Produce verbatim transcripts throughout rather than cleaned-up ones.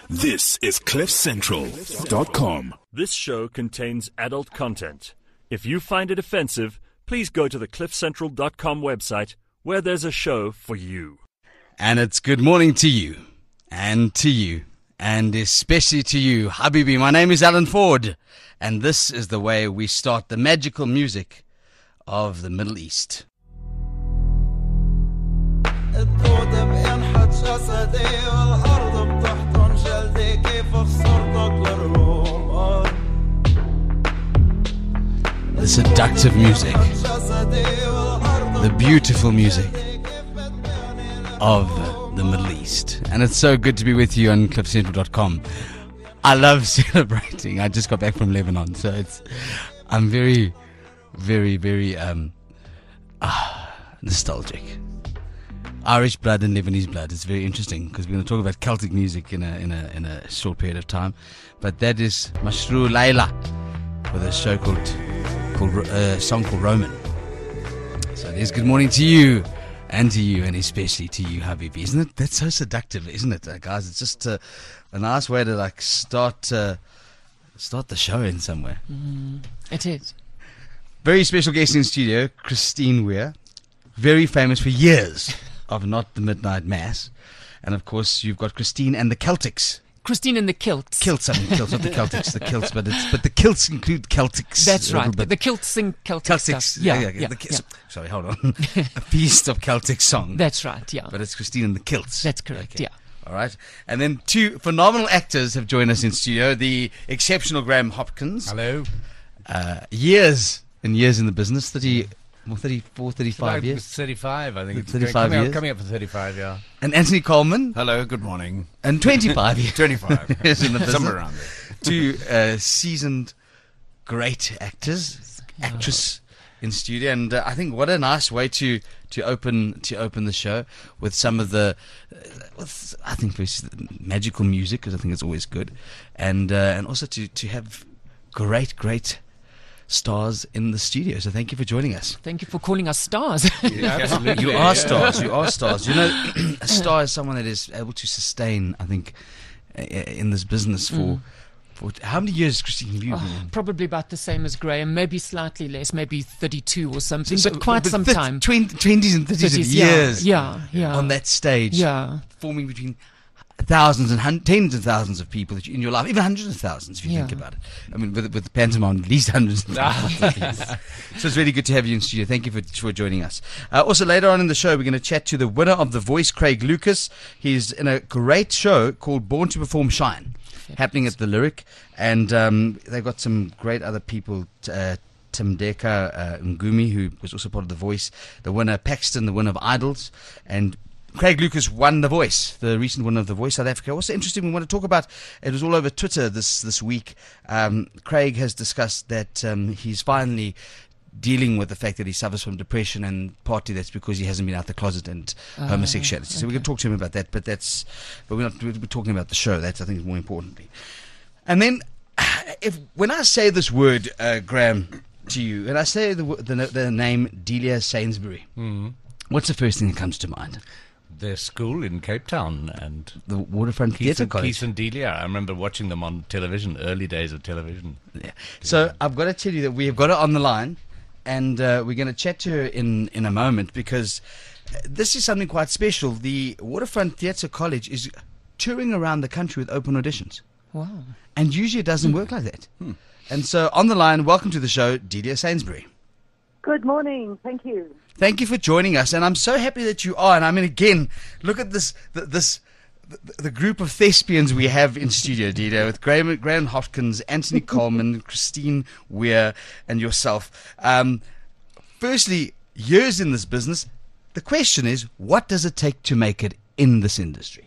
This is cliff central dot com. This show contains adult content. If you find it offensive, please go to the cliff central dot com website where there's a show for you. And it's good morning to you, and to you, and especially to you, Habibi. My name is Alan Ford, and this is the way we start the magical music of the Middle East. The seductive music, the beautiful music of the Middle East. And it's so good to be with you on cliff central dot com. I love celebrating. I just got back from Lebanon, so it's I'm very, very, very um, ah, nostalgic. Irish blood and Lebanese blood. It's very interesting because we're going to talk about Celtic music in a in a in a short period of time. But that is Mashrou Laila with a show called called a uh, song called Roman. So there's good morning to you, and to you, and especially to you, Habibi. Isn't it? That's so seductive, isn't it, uh, guys? It's just uh, a nice way to like start uh, start the show in somewhere. Mm, it is. Very special guest in studio, Christine Weir, very famous for years of Not the Midnight Mass, and of course you've got Christine and the Celtics. Christine and the Kilts. Kilts, I mean kilts, not the Celtics, the kilts, but it's but the kilts include Celtics. That's right. Bit. The kilts sing Celtic Celtics. stuff. Yeah, yeah, yeah, yeah, the, yeah. Sorry, hold on. A feast of Celtic song. That's right. Yeah. But it's Christine and the Kilts. That's correct. Okay. Yeah. All right. And then two phenomenal actors have joined us in studio. The exceptional Graham Hopkins. Hello. Uh, years and years in the business. thirty, well, thirty-four, thirty-five About years. thirty-five, I think. It's thirty-five coming years. Up, coming up for thirty-five, yeah. And Anthony Coleman. Hello, good morning. And twenty-five years. twenty-five. years in the business. Somewhere around there. Two uh, seasoned great actors, actress in studio, and uh, I think what a nice way to to open to open the show with some of the uh, with, I think this magical music, because I think it's always good, and uh, and also to to have great great stars in the studio. So thank you for joining us. Thank you for calling us stars. Yeah, absolutely. You are stars. You are stars. You know, a star is someone that is able to sustain, I think, uh, in this business for. Mm. For how many years, Christine, have you been? Oh, probably about the same as Graham, maybe slightly less, maybe thirty-two or something, So- but quite but some th- time. twenties and thirties of thirties, yeah, years yeah, yeah. on that stage, Yeah. forming between thousands and hun- tens of thousands of people that you, in your life, even hundreds of thousands if you Yeah. think about it. I mean, with, with pantomime, at least hundreds of thousands of people. So it's really good to have you in studio. Thank you for, for joining us. Uh, also, later on in the show, we're going to chat to the winner of The Voice, Craig Lucas. He's in a great show called Born to Perform Shine, happening at the Lyric, and um, they've got some great other people. T- uh, Tim Deka uh, Ngumi, who was also part of The Voice, the winner Paxton, the winner of Idols, and Craig Lucas won The Voice, the recent winner of The Voice South Africa. Also interesting, we want to talk about, it was all over Twitter this this week. Um, Craig has discussed that um, he's finally dealing with the fact that he suffers from depression, and partly that's because he hasn't been out the closet and Uh, homosexuality. So okay. we can talk to him about that, but that's but we're not we're talking about the show. That's, I think, more importantly. And then, if when I say this word, uh, Graham, to you, and I say the wo- the, the name Delia Sainsbury, Mm. what's the first thing that comes to mind? Their school in Cape Town and The Waterfront Keith Theatre and, College. Keith and Delia. I remember watching them on television, early days of television. Yeah. So I've got to tell you that we have got her on the line, and uh, we're going to chat to her in, in a moment, because uh, this is something quite special. The Waterfront Theatre College is touring around the country with open auditions, Wow. and usually it doesn't work like that. And so on the line, welcome to the show, Delia Sainsbury. Good morning. Thank you. Thank you for joining us, and I'm so happy that you are. And I mean, again, look at this, th- this, the, the group of thespians we have in studio, Delia, with Graham, Graham Hopkins, Anthony Coleman, Christine Weir, and yourself. Um, firstly, years in this business. The question is, what does it take to make it in this industry?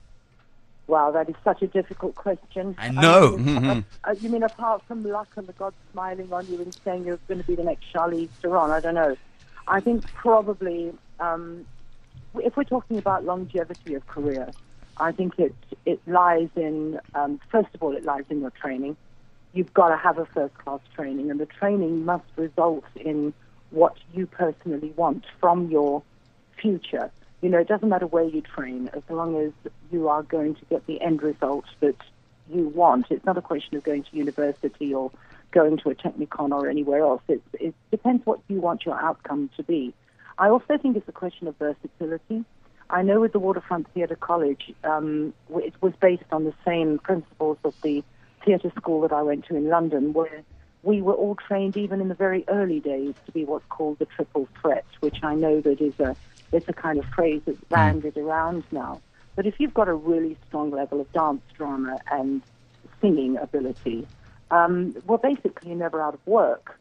Wow, that is such a difficult question. I know. I mean, uh, you mean apart from luck and the gods smiling on you and saying you're going to be the next Charlize Theron? I don't know. I think probably um, if we're talking about longevity of career, I think it it lies in um, first of all it lies in your training. You've got to have a first class training, and the training must result in what you personally want from your future. You know, it doesn't matter where you train, as long as you are going to get the end result that you want. It's not a question of going to university or going to a technicon or anywhere else. It, it depends what you want your outcome to be. I also think it's a question of versatility. I know with the Waterfront Theatre College, um, it was based on the same principles of the theatre school that I went to in London, where we were all trained, even in the very early days, to be what's called the triple threat, which I know that is a it's a kind of phrase that's banded around now. But if you've got a really strong level of dance, drama, and singing ability, um, well, basically you're never out of work.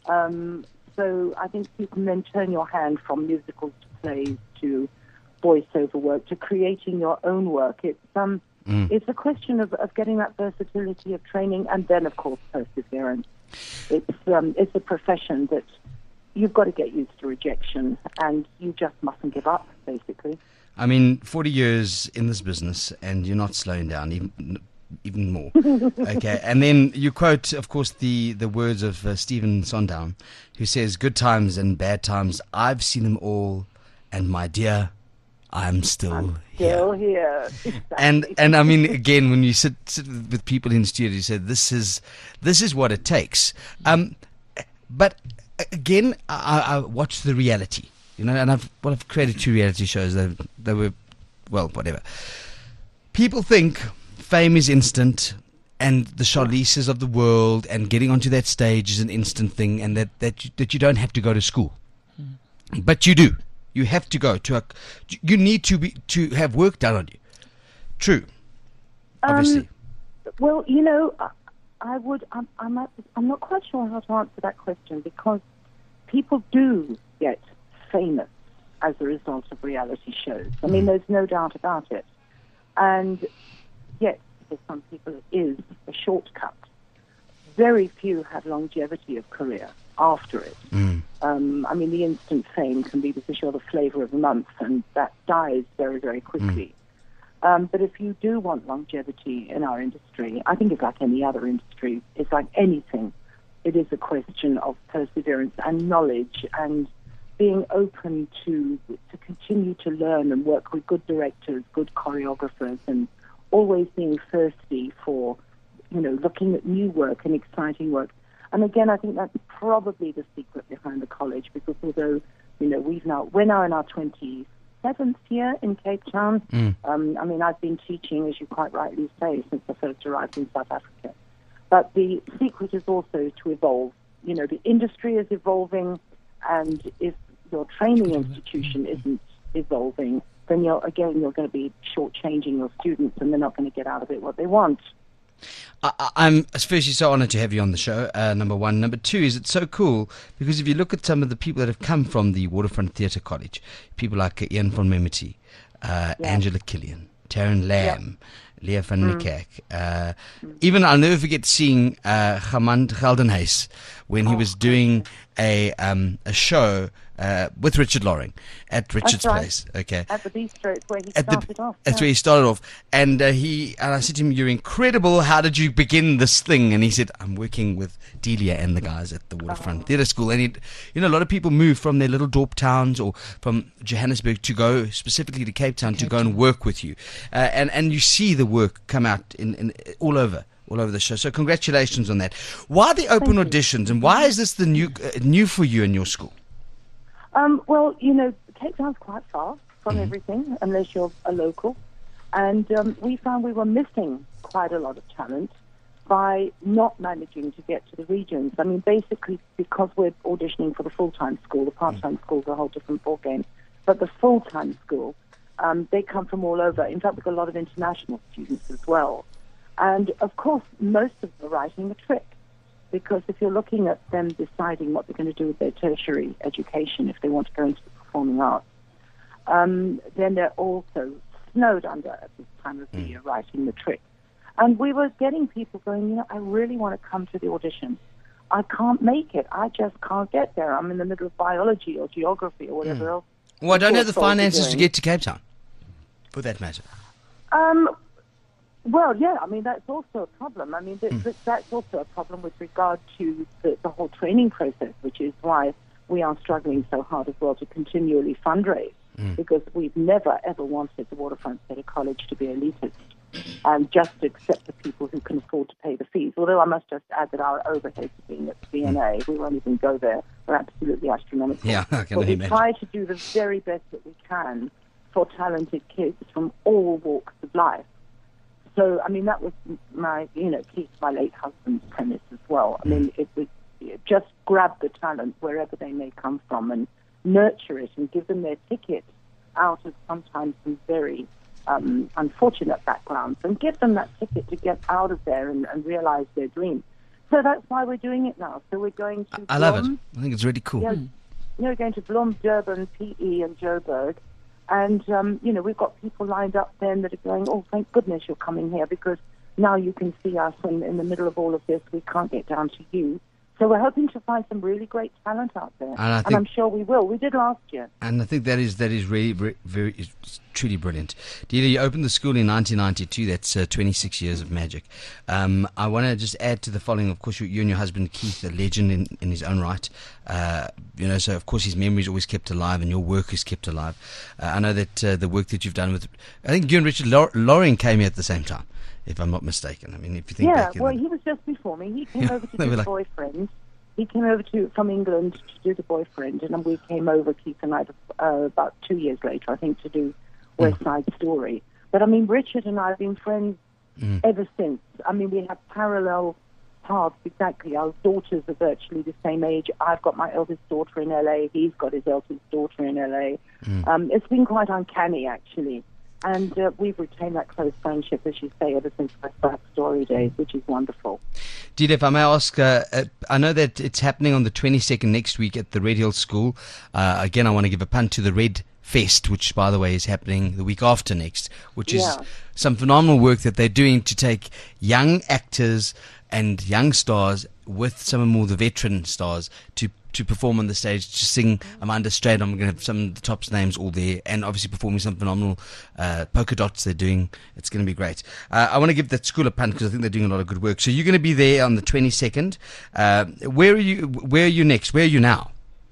Um, so I think you can then turn your hand from musicals to plays to voiceover work to creating your own work. It's um, mm. it's a question of, of getting that versatility of training, and then, of course, perseverance. It's um, it's a profession that you've got to get used to rejection, and you just mustn't give up, basically. I mean, forty years in this business, and you're not slowing down, even even more. Okay, and then you quote, of course, the, the words of uh, Stephen Sondheim, who says, "Good times and bad times, I've seen them all, and my dear, I'm still I'm here." Still here. Exactly. And and I mean, again, when you sit, sit with people in the studio, you say this is this is what it takes. Um, but again, I, I watch the reality, you know, and I've well, I've created two reality shows that they were, well, whatever. People think fame is instant, and the Charlises of the world, and getting onto that stage is an instant thing, and that that you, that you don't have to go to school, mm. but you do. You have to go to a. You need to be to have work done on you. True, obviously. Um, well, you know, I, I would. I'm. I'm, at, I'm not quite sure how to answer that question, because people do get famous as a result of reality shows. I mean, there's no doubt about it. And yes, for some people, it is a shortcut. Very few have longevity of career after it. Mm. Um, I mean, the instant fame can be because you're the flavor of the month, and that dies very, very quickly. Mm. Um, but if you do want longevity in our industry, I think it's like any other industry. It's like anything. It is a question of perseverance and knowledge, and being open to to continue to learn and work with good directors, good choreographers, and always being thirsty for, you know, looking at new work and exciting work. And again, I think that's probably the secret behind the college, because although, you know, we've now, we're now in our twenty-seventh year in Cape Town. Mm. Um, I mean, I've been teaching, as you quite rightly say, since I first arrived in South Africa. But the secret is also to evolve. You know, the industry is evolving, and if your training institution isn't evolving, then you're, again, you're going to be shortchanging your students, and they're not going to get out of it what they want. I, I'm especially so honored to have you on the show, uh, number one. Number two is it's so cool because if you look at some of the people that have come from the Waterfront Theatre College, people like uh, Ian von Memety, uh, yeah. Angela Killian, Taryn Lamb, yeah. Leah van mm. Niekerk, uh, mm. even I'll never forget seeing uh, Gamand Geldenhuys when he oh, was doing a um, a show uh, with Richard Loring at Richard's right. Place. Okay, at the Bistro, it's where he at started the, off. That's yeah. where he started off, and uh, he and I said to him, "You're incredible. How did you begin this thing?" And he said, "I'm working with Delia and the guys at the Waterfront oh. Theatre School." And he, you know, a lot of people move from their little dorp towns or from Johannesburg to go specifically to Cape Town Cape to go Town. and work with you, uh, and and you see the work come out in, in all over. all over the show. So congratulations on that. Why the open Thank auditions, you. and why is this the new uh, new for you and your school? Um, well, you know, Cape Town's quite far from mm-hmm. everything, unless you're a local. And um, we found we were missing quite a lot of talent by not managing to get to the regions. I mean, basically, because we're auditioning for the full-time school, the part-time mm-hmm. school is a whole different ballgame. But the full-time school, um, they come from all over. In fact, we've got a lot of international students as well. And, of course, most of them are writing the trick, because if you're looking at them deciding what they're going to do with their tertiary education, if they want to go into the performing arts, um, then they're also snowed under at this time of the year writing the trick. And we were getting people going, you know, I really want to come to the audition. I can't make it. I just can't get there. I'm in the middle of biology or geography or whatever mm. else. Well, I don't have the finances to get to Cape Town, for that matter. Um... Well, yeah, I mean, that's also a problem. I mean, th- mm. th- that's also a problem with regard to the, the whole training process, which is why we are struggling so hard as well to continually fundraise. mm. because we've never, ever wanted the Waterfront Theatre College to be elitist and just to accept the people who can afford to pay the fees. Although I must just add that our overheads being at V N A, mm. we won't even go there, are absolutely astronomical. Yeah, I can but we imagine. try to do the very best that we can for talented kids from all walks of life. So, I mean, that was my, you know, Keith, my late husband's premise as well. I mean, it was just grab the talent wherever they may come from and nurture it and give them their ticket out of sometimes some very um, unfortunate backgrounds and give them that ticket to get out of there and, and realize their dream. So that's why we're doing it now. So we're going to I Blum, love it. I think it's really cool. Yeah, you know, we're going to Blum, Durban, P E and Joburg. And, um, you know, we've got people lined up then that are going, oh, thank goodness you're coming here because now you can see us and in the middle of all of this, we can't get down to you. So we're hoping to find some really great talent out there. And, I think, and I'm sure we will. We did last year. And I think that is that is really very, very it's truly brilliant. Delia, you opened the school in nineteen ninety-two. That's uh, twenty-six years of magic. Um, I want to just add to the following. Of course, you, you and your husband, Keith, a legend in, in his own right. Uh, you know, so of course his memory is always kept alive and your work is kept alive. Uh, I know that uh, the work that you've done with, I think you and Richard Loring came here at the same time, if I'm not mistaken. I mean, if you think yeah, back in well, the, he was just before me. He came over to do like, The Boyfriend. He came over to from England to do The Boyfriend, and then we came over, Keith and I, uh, about two years later, I think, to do West Side Story. But, I mean, Richard and I have been friends mm. ever since. I mean, we have parallel paths, exactly. Our daughters are virtually the same age. I've got my eldest daughter in L A. He's got his eldest daughter in L A. Mm. Um, it's been quite uncanny, actually. And uh, we've retained that close friendship, as you say, ever since West Side Story days, which is wonderful. Delia, if I may ask, uh, uh, I know that it's happening on the twenty-second next week at the Red Hill School. Uh, again, I want to give a punt to the Red Fest, which, by the way, is happening the week after next, which yeah. is some phenomenal work that they're doing to take young actors and young stars with some of more the veteran stars to to perform on the stage, to sing Amanda Straight. I'm going to have some of the tops names all there, and obviously performing some phenomenal uh, polka dots they're doing. It's going to be great. Uh, I want to give that school a punt because I think they're doing a lot of good work. So you're going to be there on the twenty-second. Uh, where are you? Where are you next? Where are you now?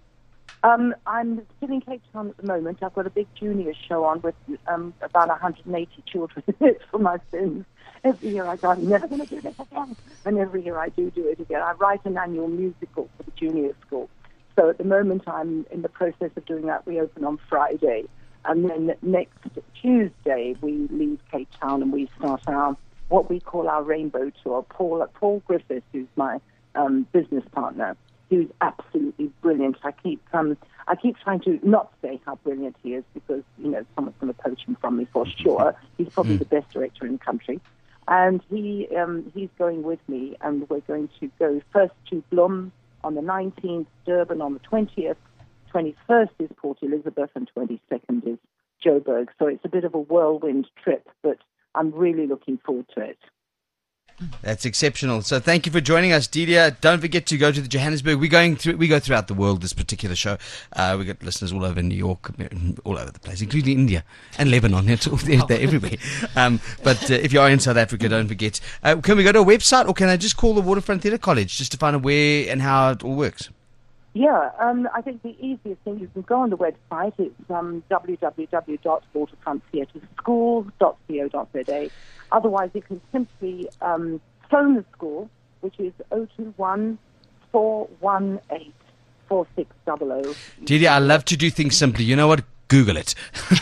Um, I'm still in Cape Town at the moment. I've got a big junior show on with um, about one hundred eighty children for my sins. Every year I go, I'm never going to do this again. And every year I do do it again. I write an annual musical for the junior school. So at the moment I'm in the process of doing that. We open on Friday. And then next Tuesday we leave Cape Town and we start our, what we call our Rainbow Tour. Paul, Paul Griffiths, who's my um, business partner, who's absolutely brilliant. I keep um, I keep trying to not say how brilliant he is because, you know, someone's going to poach him from me for sure. He's probably the best director in the country. And he um, he's going with me, and we're going to go first to Blum on the nineteenth, Durban on the twentieth, twenty-first is Port Elizabeth, and twenty-second is Joburg. So it's a bit of a whirlwind trip, but I'm really looking forward to it. That's exceptional. So thank you for joining us, Delia. Don't forget to go to the Johannesburg. We're going through. We go throughout the world. This particular show, uh, we got listeners all over New York, all over the place, including India and Lebanon. It's all there, they're everywhere. Um, but uh, if you are in South Africa, don't forget. Uh, can we go to a website, or can I just call the Waterfront Theatre College just to find out where and how it all works? Yeah, um, I think the easiest thing, you can go on the website. It's um, w w w dot waterfront theatre school dot co dot z a. Otherwise, you can simply um, phone the school, which is zero two one, four one eight, four six zero zero. Delia, I love to do things simply. You know what? Google it.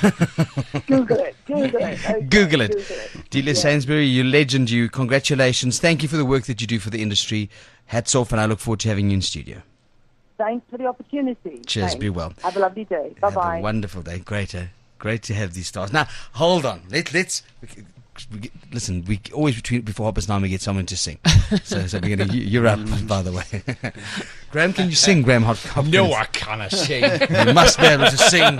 Google it. Google it. Okay. Google it. Google it. Delia Yeah. Sainsbury, you legend, you. Congratulations. Thank you for the work that you do for the industry. Hats off, and I look forward to having you in studio. Thanks for the opportunity. Cheers. Thanks. Be well. Have a lovely day. Bye-bye. Have a wonderful day. Great, uh, great to have these stars. Now, hold on. Let, let's we get, listen. We always between before Hoppers Nine we get someone to sing. So, so we're gonna. You, you're up, by the way. Graham, can you sing, Graham Hopkins? No, I can't sing. You must be able to sing.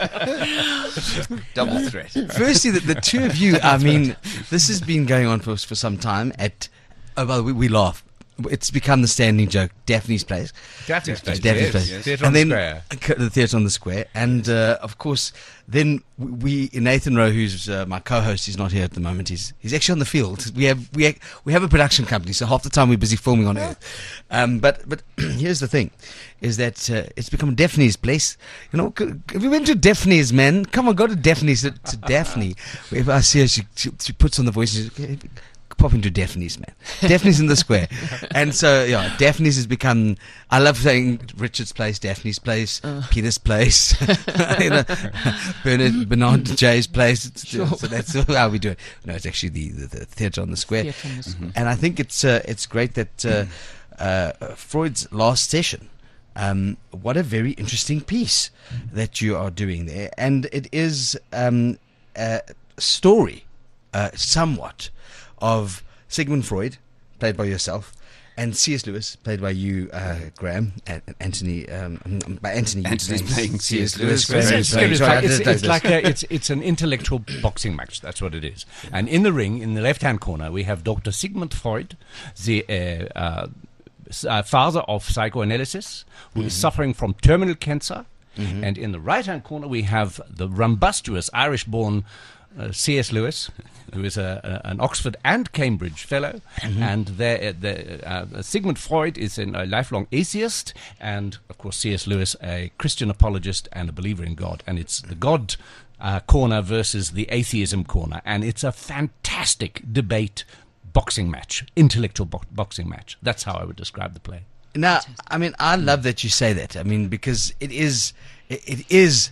Double threat. Firstly, the, the two of you. I mean, this has been going on for for some time. At oh, by the way, we laugh. it's become the standing joke. Daphne's Place. Daphne's Place. Daphne's yes, Place. yes. Theatre on and the then Square. the theatre on the Square, and uh, of course, then we Nathan Rowe, who's uh, my co-host, he's not here at the moment. He's he's actually on the field. We have we we have a production company, so half the time we're busy filming on Earth. Um, but but here's the thing, is that uh, it's become Daphne's Place. You know, if you went to Daphne's, man, come on, go to Daphne's to, to Daphne. If I see her, she, she, she puts on the voice. She says, pop into Daphne's, man. Daphne's in the Square. And so, yeah, Daphne's has become, I love saying Richard's Place, Daphne's Place, uh. Peter's Place, you know, Bernard, Bernard J's Place. It's, sure. So that's how we do it. No, it's actually the, the, the Theatre on the Square. Theatre on the Square. Mm-hmm. And I think it's, uh, it's great that uh, uh, Freud's last session, um, what a very interesting piece that you are doing there. And it is um, a story, uh, somewhat, of Sigmund Freud, played by yourself, and C S. Lewis, played by you, uh, Graham, and Anthony. Um, by Anthony, Anthony's playing C S. Lewis. It's, Lewis. it's, like, it's, it's like a, it's it's an intellectual boxing match. That's what it is. And in the ring, in the left-hand corner, we have Doctor Sigmund Freud, the uh, uh, uh, father of psychoanalysis, who mm-hmm. is suffering from terminal cancer. Mm-hmm. And in the right-hand corner, we have the rumbustious Irish-born Uh, C S. Lewis, who is a, a, an Oxford and Cambridge fellow, mm-hmm. and the, the, uh, Sigmund Freud is an, a lifelong atheist, and of course C S. Lewis a Christian apologist and a believer in God, and it's the God uh, corner versus the atheism corner, and it's a fantastic debate boxing match, intellectual bo- boxing match. That's how I would describe the play. Now, I mean, I love that you say that. I mean, because it is, it, it is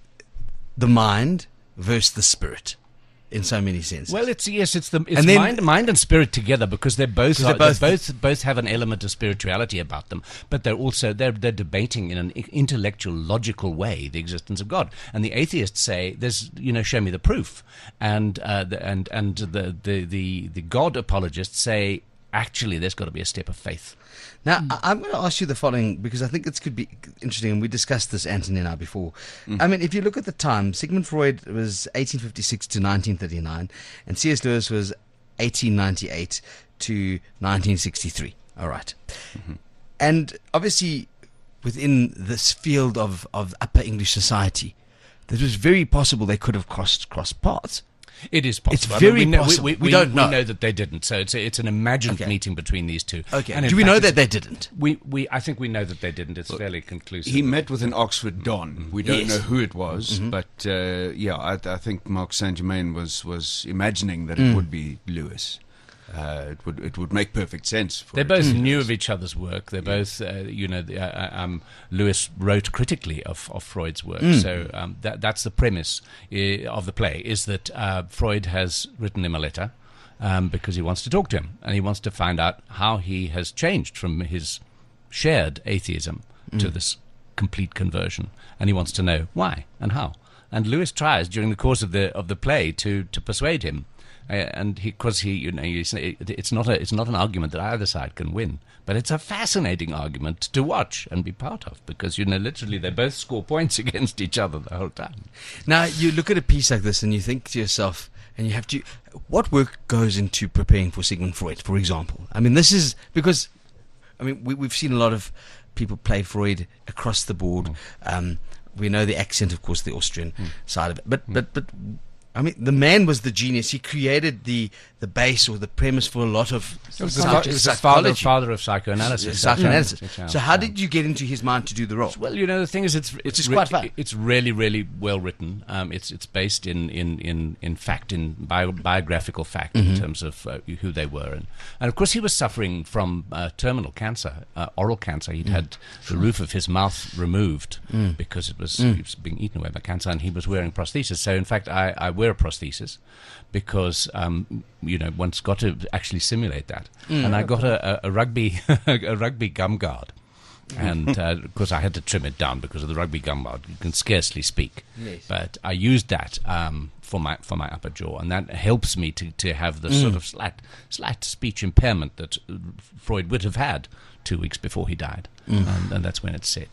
the mind versus the spirit, in so many senses. Well, it's yes, it's the it's and then, mind, mind and spirit together, because they're both they're are, both, they both both have an element of spirituality about them, but they're also they're they're debating in an intellectual, logical way the existence of God. And the atheists say, "There's you know, show me the proof," and uh, the, and and the, the the the God apologists say, actually, there's got to be a step of faith. Now, mm. I, I'm going to ask you the following, because I think it could be interesting, and we discussed this, Anthony and I, before. Mm. I mean, if you look at the time, Sigmund Freud was eighteen fifty-six to nineteen thirty-nine, and C S. Lewis was eighteen ninety-eight to nineteen sixty-three. All right. Mm-hmm. And obviously, within this field of, of upper English society, it was very possible they could have crossed, crossed paths. It is possible. It's very I mean, we know, possible. We, we, we don't we know. know that they didn't. So it's a, it's an imagined okay. meeting between these two. Okay. And do we fact, know that they didn't? We we I think we know that they didn't. It's well, fairly conclusive. He met with an Oxford Don. We don't yes. know who it was, mm-hmm. but uh, yeah, I, I think Mark Saint-Germain was was imagining that it mm. would be Lewis. Uh, it would it would make perfect sense. For they both mm. knew of each other's work. They both, uh, you know, the, uh, um, Lewis wrote critically of, of Freud's work. Mm. So um, that that's the premise uh, of the play: is that uh, Freud has written him a letter um, because he wants to talk to him, and he wants to find out how he has changed from his shared atheism mm. to this complete conversion, and he wants to know why and how. And Lewis tries during the course of the of the play to to persuade him. Uh, and because he, he, you know, you say it, it's not a, it's not an argument that either side can win, but it's a fascinating argument to watch and be part of, because you know, literally, they both score points against each other the whole time. Now, you look at a piece like this and you think to yourself, and you have to, what work goes into preparing for Sigmund Freud, for example? I mean, this is because, I mean, we, we've seen a lot of people play Freud across the board. Mm. Um, we know the accent, of course, the Austrian mm. side of it, but mm. but but. I mean, the man was the genius. He created the, the base or the premise for a lot of it was, the, it was the father, father of psychoanalysis. Psychoanalysis. Yeah. So how did you get into his mind to do the role? Well, you know, the thing is, it's it's, re- quite fun. It's really, really well written. Um, it's it's based in in, in, in fact, in bio, biographical fact mm-hmm. in terms of uh, who they were, and and of course he was suffering from uh, terminal cancer, uh, oral cancer. He'd mm. had the roof of his mouth removed mm. because it was mm. he was being eaten away by cancer, and he was wearing prosthesis. So in fact, I, I wear a prosthesis because um, you know, one's got to actually simulate that. Mm. And I got a, a, a rugby a rugby gum guard, and uh, of course I had to trim it down because of the rugby gum guard. You can scarcely speak, yes. But I used that um, for my for my upper jaw, and that helps me to, to have the mm. sort of slight slight speech impairment that Freud would have had two weeks before he died, mm. and, and that's when it's set.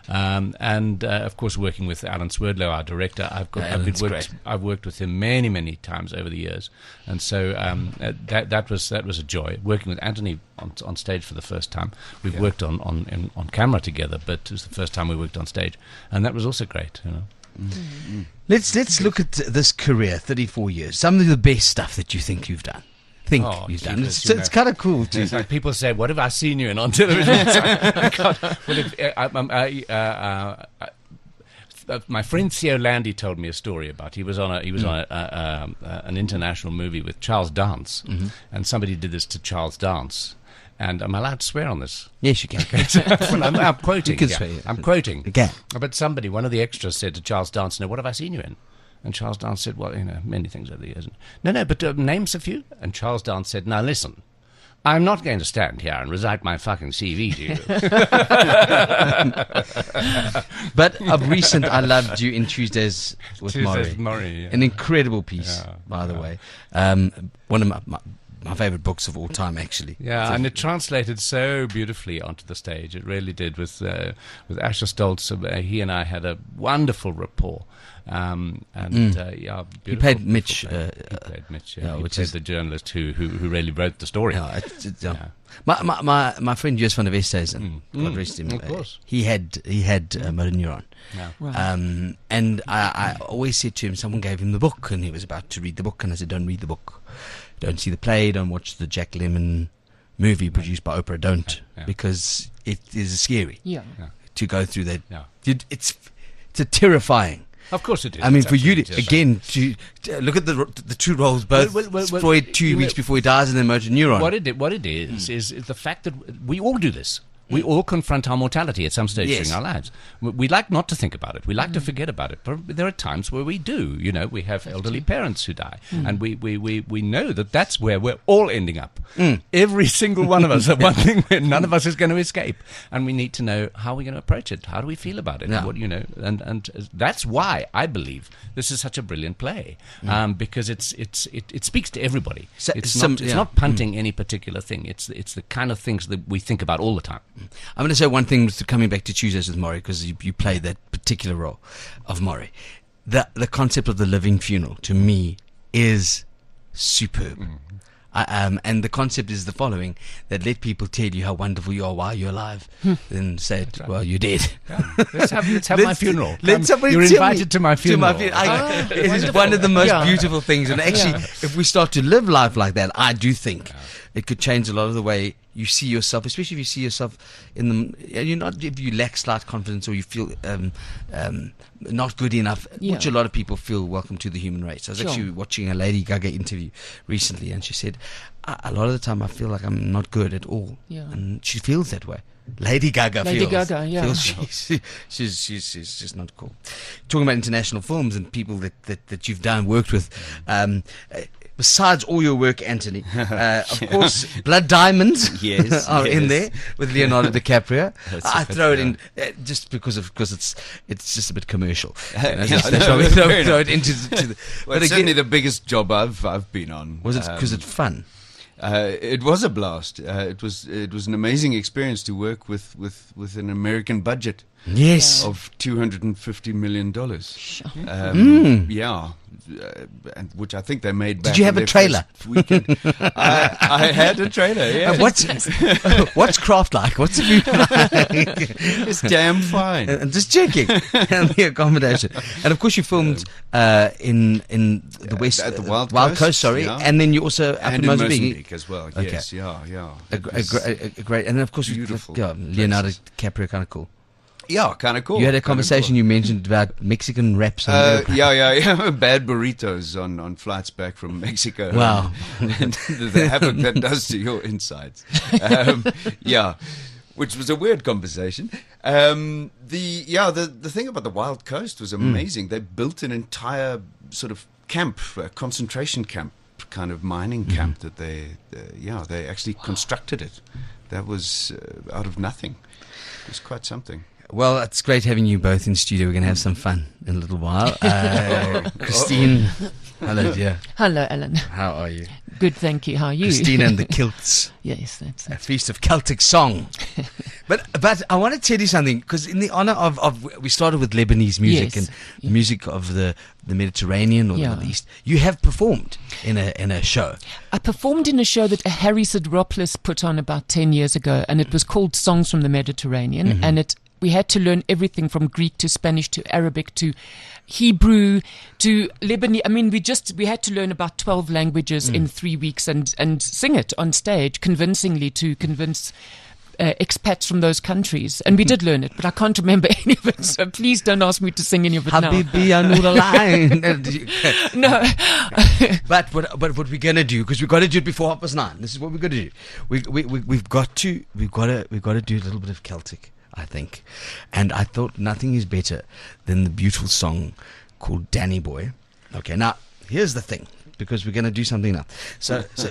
Um, and uh, of course, working with Alan Swerdlow, our director, I've got, Yeah, I've, been Alan's worked, great. I've worked with him many, many times over the years, and so um, uh, that that was that was a joy. Working with Anthony on, on stage for the first time, we've Yeah. worked on on in, on camera together, but it was the first time we worked on stage, and that was also great. You know. Let's let's look at this career, thirty-four years. Some of the best stuff that you think you've done. Think Oh, you've done. Jesus, It's, you it's know. kind of cool too. It's like people say, "What have I seen you in on television?" It's like, I can't- well, if, uh, um, uh, uh, uh, uh, my friend Theo Landy told me a story about. He was on a he was on a, uh, um, uh, an international movie with Charles Dance, and somebody did this to Charles Dance. And am I allowed to swear on this? Yes, you can. Well, I'm, I'm quoting. You can yeah. swear, yeah. I'm quoting. Again. But somebody, one of the extras, said to Charles Dance, "No, what have I seen you in?" And Charles Dance said, "Well, you know, many things over the years." No, no, but uh, names a few. And Charles Dance said, "Now listen, I'm not going to stand here and recite my fucking C V to you." But of recent, I loved you in Tuesdays with Tuesdays Maury. with Maury, yeah. An incredible piece, Yeah, by the yeah. way. Um, one of my, my, my favorite books of all time, actually. Yeah, It's a- and it translated so beautifully onto the stage. It really did. With uh, with Asher Stoltz, uh, he and I had a wonderful rapport. Um, and uh, yeah, He beautiful, played beautiful Mitch. play. Uh, he played Mitch. Yeah, yeah, he which played is- the journalist who, who who really wrote the story. yeah, it's, it's, yeah. Yeah. My, my my my friend Jus van der Westhuizen, Mm. God Mm, rest him. of uh, course. he had he had uh, motor neuron. Yeah. Right. Um, and I, I always said to him, someone gave him the book, and he was about to read the book, and I said, "Don't read the book, don't see the play, don't watch the Jack Lemmon movie produced by Oprah. Don't, Yeah. because it is scary yeah. to go through that. Yeah. It, it's it's a terrifying. Of course it is. I mean, It's for you to absolutely again to, to look at the ro- the two roles, both Well, well, well, well, Freud two you weeks know- before he dies, and then motor neuron. What it what it is is, is the fact that we all do this. We all confront our mortality at some stage Yes. during our lives. We, we like not to think about it. We like to forget about it. But there are times where we do. You know, we have elderly parents who die. And we, we, we, we know that that's where we're all ending up. Every single one of us. One thing where none of us is going to escape. And we need to know how we're going to approach it. How do we feel about it? Yeah. What, you know, and, and that's why I believe this is such a brilliant play. Um, because it's, it's, it, it speaks to everybody. So- it's some- not, it's yeah. not punting any particular thing. It's, it's the kind of things that we think about all the time. I'm going to say one thing with- coming back to Tuesdays with Maury, because you, you played that particular role of Maury. The the concept of the living funeral to me is superb. I, um, and the concept is the following: that let people tell you how wonderful you are while you're alive, then say, it, "Well, you're dead." Let's have, let's have my Let's- funeral. let Come, somebody you're tell invited me- to my funeral. To my funeral. I- Ah, it is wonderful. one of the most Yeah. beautiful things. And actually, Yeah. if we start to live life like that, I do think it could change a lot of the way you see yourself, especially if you see yourself in the. You're not if you lack slight confidence or you feel um, um, not good enough, Yeah. which a lot of people feel. Welcome to the human race. I was Sure. actually watching a Lady Gaga interview recently, and she said, "A a lot of the time, I feel like I'm not good at all." Yeah. And she feels that way. Lady Gaga Lady feels, Gaga, yeah. feels she's, she's, she's, she's just not cool. Talking about international films and people that, that, that you've done, worked with, um, uh, besides all your work, Anthony, uh, of course, Blood Diamonds Yes, are in yes. there with Leonardo DiCaprio. That's I it, throw it yeah. in uh, just because of because it's it's just a bit commercial. Yeah, You know, just no, throw, it- fair throw, enough. throw it into the, to the Well, but it's certainly again, the biggest job I've I've been on. was it because Um, it's fun? Uh, it was a blast. Uh, it was it was an amazing experience to work with, with, with an American budget Yes. of two hundred and fifty million dollars. Um, Mm. Yeah, uh, and which I think they made. Back you in have a their trailer? first Weekend. I, I had a trailer. Yeah, Uh, what's what's craft like? What's the food like? it's damn fine. And just checking and the accommodation, and of course you filmed uh, in in the west at the uh, Wild Coast, Coast, sorry, yeah. and then you also up and in in Mozambique. Mozambique as well. Okay. Yes, yeah, yeah. A, It gr- a, was gr- a, a great, and then of course you- beautiful yeah, Leonardo DiCaprio, kind of cool. yeah, kind of cool. You had a kinda conversation cool. you mentioned about Mexican wraps. On the Uh, airplane. yeah, yeah, yeah. Bad burritos on, on flights back from Mexico. Wow. and the, the havoc that does to your insides. Um, yeah, which was a weird conversation. Um, the yeah, the the thing about the Wild Coast was amazing. They built an entire sort of camp, a concentration camp, kind of mining camp that they, uh, yeah, they actually constructed it. That was uh, out of nothing. It was quite something. Well, it's great having you both in studio. We're going to have some fun in a little while. Uh, Christine, hello dear. Hello, Ellen. How are you? Good, thank you. How are you? Christina and the Kilts. Yes, that's A it. feast of Celtic song. but but I want to tell you something, because in the honor of, of we started with Lebanese music Yes. and music of the, the Mediterranean or Yeah. the Middle East. You have performed in a in a show. I performed in a show that Harry Sidropoulos put on about ten years ago, and it was called Songs from the Mediterranean, Mm-hmm. and it we had to learn everything from Greek to Spanish to Arabic to Hebrew to Lebanese. I mean, we just we had to learn about twelve languages Mm. in three weeks and and sing it on stage convincingly to convince uh, expats from those countries, and we did learn it, but I can't remember any of it. So please don't ask me to sing any of it now. Habibi Anur Line. No. But what but what we're gonna do, because we've got to do it before half past nine. This is what we're gonna do. We we, we we've got to we've got to we've got to do a little bit of Celtic, I think. And I thought nothing is better than the beautiful song called Danny Boy. Okay, now here's the thing, because we're going to do something now. So, so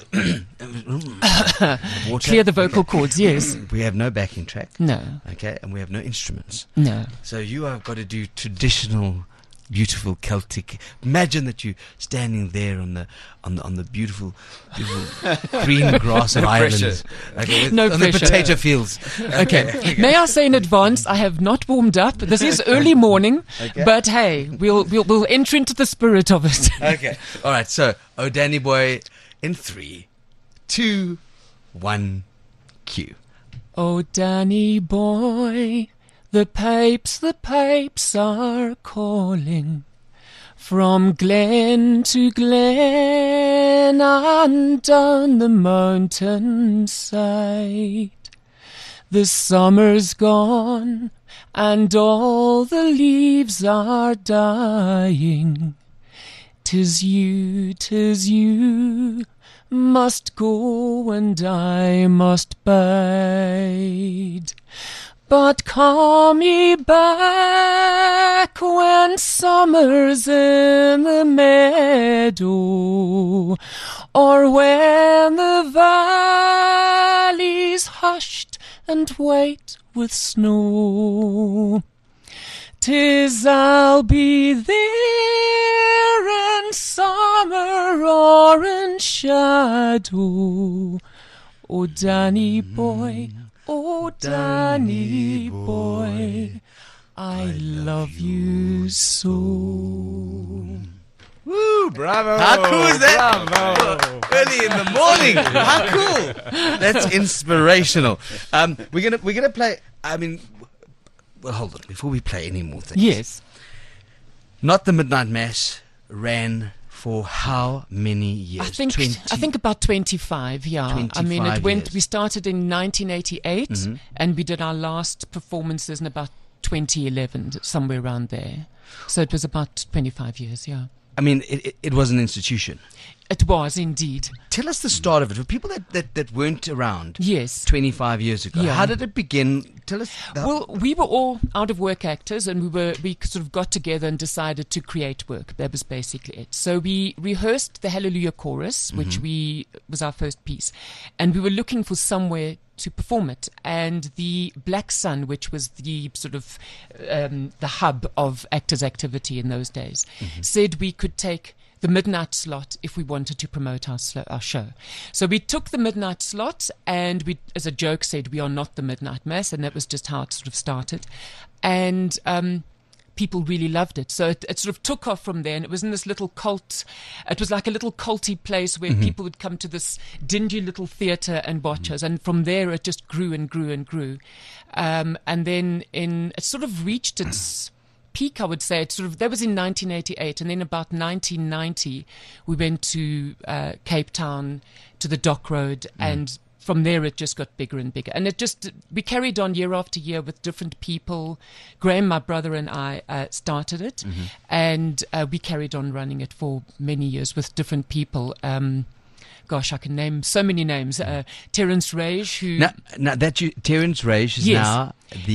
water. Clear the vocal cords, yes. We have no backing track. No, Okay, and we have no instruments. no. So you have got to do traditional, beautiful Celtic. Imagine that you're standing there on the on the on the beautiful, beautiful green grass of No Ireland. pressure. Okay, with- No on pressure. the potato fields. Okay. May I say in advance, I have not warmed up. This is early morning, but hey, we'll, we'll we'll enter into the spirit of it. Okay. All right. So, oh, Danny Boy, in three, two, one, cue. Oh, Danny boy, the pipes, the pipes are calling from glen to glen and down the mountainside. The summer's gone and all the leaves are dying. 'Tis you, 'tis you must go and I must bide. But come ye back when summer's in the meadow, or when the valley's hushed and white with snow. 'Tis I'll be there in summer or in shadow. Oh, Danny boy, oh, Danny boy, I love you so. Woo! Bravo! How cool is that? Bravo! Early in the morning. How cool! That's inspirational. Um, we're gonna we're gonna play. I mean, well, hold on. Before we play any more things, Yes. Not the Midnight Mass ran for how many years? I think twenty I think about twenty-five. Yeah, I mean, it twenty-five went. years. We started in nineteen eighty-eight, Mhm. and we did our last performances in about twenty eleven, somewhere around there. So it was about twenty-five years. Yeah, I mean, it, it, it was an institution. it was indeed. Tell us the start of it for people that, that, that weren't around Yes. twenty-five years ago. Yeah. How did it begin? Tell us. The, Well, we were all out of work actors, and we were we sort of got together and decided to create work. That was basically it. So we rehearsed the Hallelujah Chorus, which we was our first piece, and we were looking for somewhere to perform it. And the Black Sun, which was the sort of um, the hub of actors' activity in those days, said we could take the midnight slot if we wanted to promote our, sl- our show. So we took the midnight slot, and we, as a joke, said we are not the Midnight Mass, and that was just how it sort of started. And um, people really loved it. So it, it sort of took off from there, and it was in this little cult. It was like a little culty place where people would come to this dingy little theatre and watch us, and from there it just grew and grew and grew. Um, and then in it sort of reached its peak, I would say. It sort of that was in nineteen eighty-eight, and then about nineteen ninety, we went to uh, Cape Town to the Dock Road, and from there it just got bigger and bigger. And it just we carried on year after year with different people. Graham, my brother, and I uh, started it, and uh, we carried on running it for many years with different people. Um, gosh, I can name so many names. Uh, Terence Rage, who now, now that you, Terence Rage is Yes. now the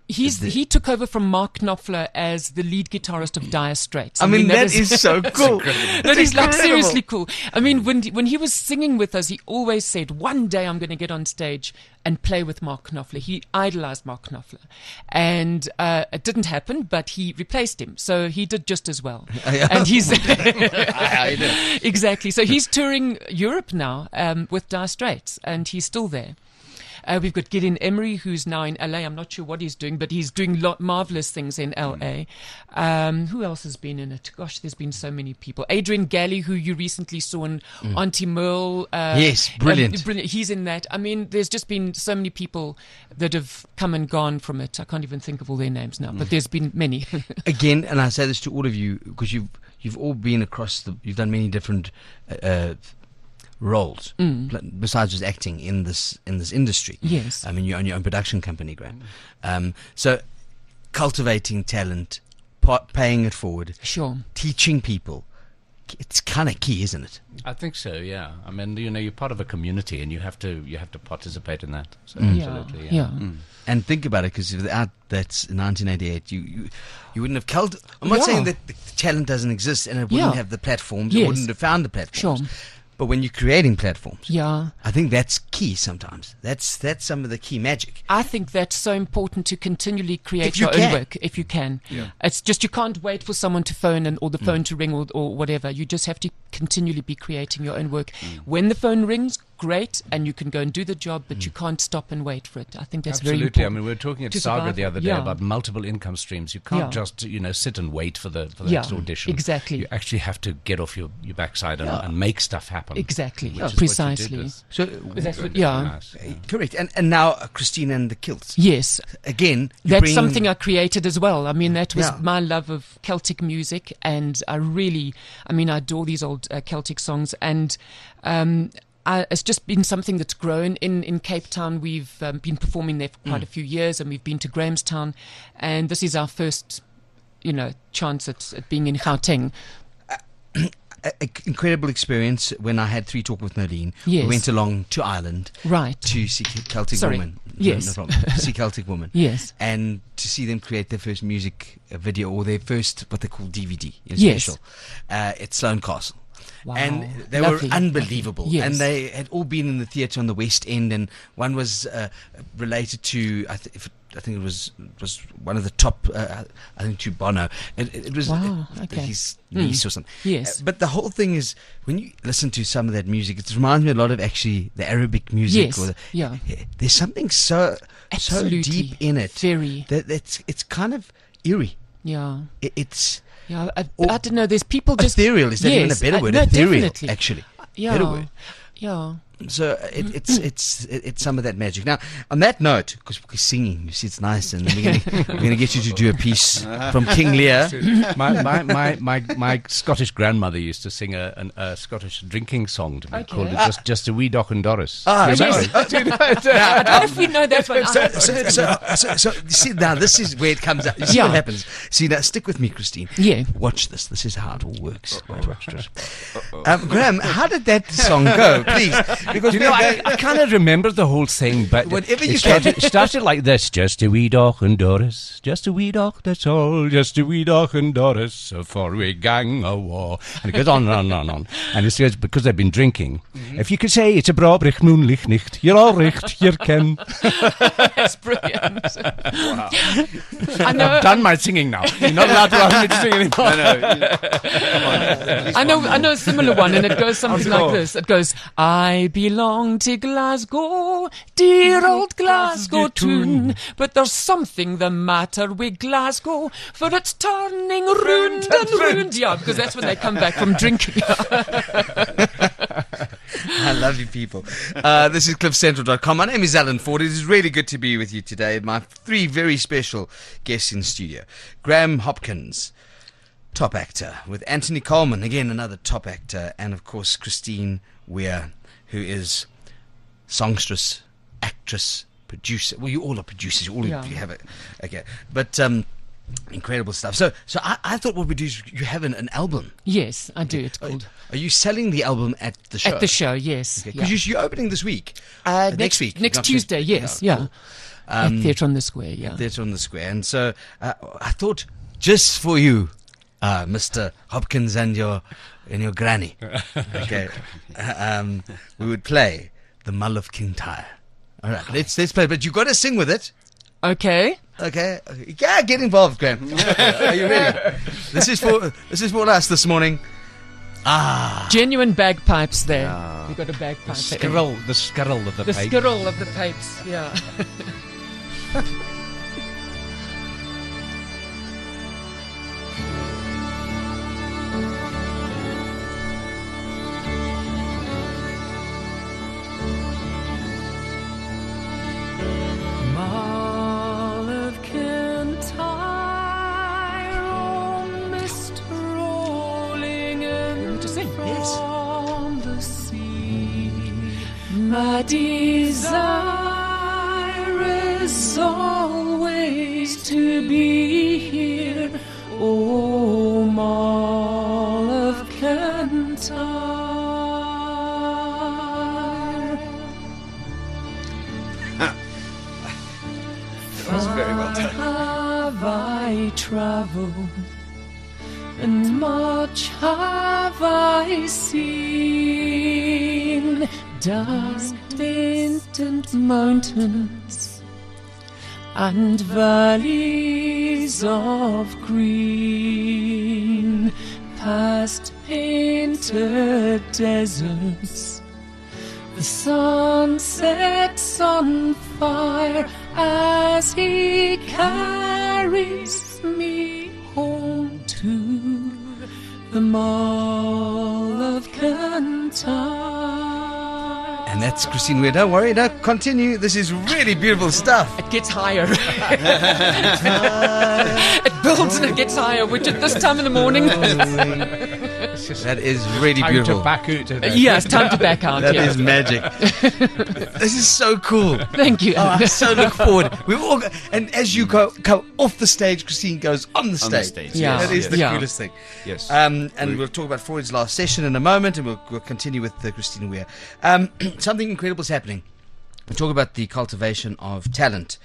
He's The- he took over from Mark Knopfler as the lead guitarist of Dire Straits. I mean, that is so cool. That is like seriously cool. I mean, when when he was singing with us, he always said, "One day I'm going to get on stage and play with Mark Knopfler." He idolized Mark Knopfler, and uh, it didn't happen. But he replaced him, so he did just as well. And he's exactly. So he's touring Europe now um, with Dire Straits, and he's still there. Uh, we've got Gideon Emery, who's now in L A. I'm not sure what he's doing, but he's doing lo- marvelous things in L A. Um, who else has been in it? Gosh, there's been so many people. Adrian Galley, who you recently saw in mm. Auntie Merle. Uh, yes, brilliant. Uh, brilliant. He's in that. I mean, there's just been so many people that have come and gone from it. I can't even think of all their names now, but there's been many. Again, and I say this to all of you because you've you've all been across the. You've done many different. Uh, roles mm. besides just acting in this in this industry. Yes, I mean you own your own production company, Graham. Um, so cultivating talent, pa- paying it forward, sure, teaching people. It's kind of key, isn't it? I think so. Yeah. I mean, you know, you're part of a community, and you have to you have to participate in that. So Mm. absolutely. Yeah. Yeah. yeah. Mm. And think about it, because without that, in nineteen eighty-eight, you, you you wouldn't have cult. I'm not Yeah. saying that the talent doesn't exist, and it wouldn't Yeah. have the platforms. It Yes. wouldn't have found the platforms. Sure. But when you're creating platforms, Yeah. I think that's key sometimes. That's that's some of the key magic. I think that's so important to continually create If you your can. own work, if you can. Yeah. It's just you can't wait for someone to phone and or the phone to ring or, or whatever. You just have to continually be creating your own work. When the phone rings, great, and you can go and do the job, but you can't stop and wait for it. I think that's very Absolutely. I important. mean, we were talking at to Saga survive. the other day Yeah. about multiple income streams. You can't Yeah. just, you know, sit and wait for the for the Yeah, next audition. exactly. You actually have to get off your, your backside and, and make stuff happen. Exactly. Which is what you Precisely. did with- So That's what, Very yeah. nice, yeah. correct. And and now uh, Christina and the Kilts. Yes. Again, you That's bring- something I created as well. I mean, that was Yeah. my love of Celtic music, and I really, I mean, I adore these old uh, Celtic songs, and um, I, it's just been something that's grown in, in Cape Town. We've um, been performing there for quite a few years, and we've been to Grahamstown, and this is our first, you know, chance at, at being in Gauteng. a, a incredible experience when I had Three Talk with Nadine. Yes. We went along to Ireland Right. to see Celtic Sorry. Woman. Yes. No, no problem. To see Celtic Woman. Yes. And to see them create their first music uh, video or their first, what they call D V D, a Yes. special, uh, at Sloane Castle. Wow. And they Lovely. were unbelievable. Yes. And they had all been in the theatre on the West End, and one was uh, related to, I, th- if it, I think it was it was one of the top, uh, I think to Bono. It, it was Wow, uh, okay. his Mm. niece or something. Yes. Uh, but the whole thing is, when you listen to some of that music, it reminds me a lot of actually the Arabic music. Yes, Or the, yeah. There's something so Absolutely. so deep in it. Very. That it's it's kind of eerie. Yeah. It, it's Yeah. I, Or- I don't know. There's people just. ethereal. Is that even a Yes, better uh, word? no, Ethereal, definitely. actually. Yeah. Better word. Yeah. So it, it's it's it, it's some of that magic. Now, on that note, because we're singing, you see, it's nice, and we're gonna, we're gonna get you to do a piece from King Lear. my, my, my, my, my Scottish grandmother used to sing a, an, a Scottish drinking song to me Okay. called just, just a Wee Doc and Doris. Ah, Remember? yes. I don't know if we know that one. So, so, so, so, so, you see, now this is where it comes out. You see Yeah. what happens. See, now stick with me, Christine. Yeah. Watch this. This is how it all works. Watch, watch, watch. Um, Graham, how did that song go, please? Because You know, I, I kind of remember the whole thing, but Whatever it you started, started like this: just a wee dock and Doris, just a wee dock, that's all, just a wee dock and Doris, for we gang a war. And it goes on and on and on, and on. And it says, because they've been drinking, if you could say it's a brabrich moonlicht nicht, you're all recht, you can. That's brilliant. I know. I've done my singing now. You're not allowed to allow me to sing anymore. No, no. Come on. at least I know, one I more. know a similar one, and it goes something How's it like go? this. It goes, I belong to Glasgow, dear old Glasgow tune, but there's something the matter with Glasgow, for it's turning round and round. Yeah, because that's when they come back from drinking. I love you people. Uh, this is cliff central dot com. My name is Alan Ford. It is really good to be with you today. My three very special guests in studio. Graham Hopkins, top actor, with Anthony Coleman, again another top actor, and of course Christine Weir, who is songstress, actress, producer. Well, you all are producers. You all Yeah. you have it. Okay. But um, Incredible stuff. So, so I, I thought what we do is you have an, an album. Yes, I do. It's Are, called are you selling the album at the show? At the show, yes. Because yeah. you're opening this week. Uh, next, next week. Next not Tuesday, next- yes. Yeah, Yeah. cool. Um, At Theatre on the Square, yeah. Theatre on the Square. And so uh, I thought just for you, uh, Mister Hopkins and your and your granny, okay, uh, um, we would play The Mull of Kintyre. All right, let's, let's play. But you've got to sing with it. Okay. Okay. Yeah, get involved, Graham. Are you ready? This is for this is for us this morning. Ah, Genuine bagpipes there. We've got a bagpipe. The skirl, the skirl of the, The pipe. skirl of the pipes, yeah. Mull of Kintyre, oh, mist rolling in to sing, yes. from the sea. My desire is always to be here, oh, Mull of Kintyre. That was very well done. Have I traveled, and much have I seen, dark distant mountains and valleys of green, past painted deserts. The sun sets on fire as he carries me home to the Mull of Kintyre. and that's Christine Weir. Don't worry, no, continue. This is really beautiful stuff. It gets higher. It builds and it gets higher, which at this time in the morning. That is really Time beautiful. to back out. to that. Yeah, it's time to back out. That yeah. is magic. This is so cool. Thank you. Oh, I so look forward. We all go, and as you go, go off the stage, Christine goes on the stage. On the stage, Yeah. That is yes. the Yeah. coolest thing. Yes. Um, and We- we'll talk about Freud's last session in a moment, and we'll, we'll continue with uh, Christine Weir. Um, something incredible is happening. We'll talk about the cultivation of talent.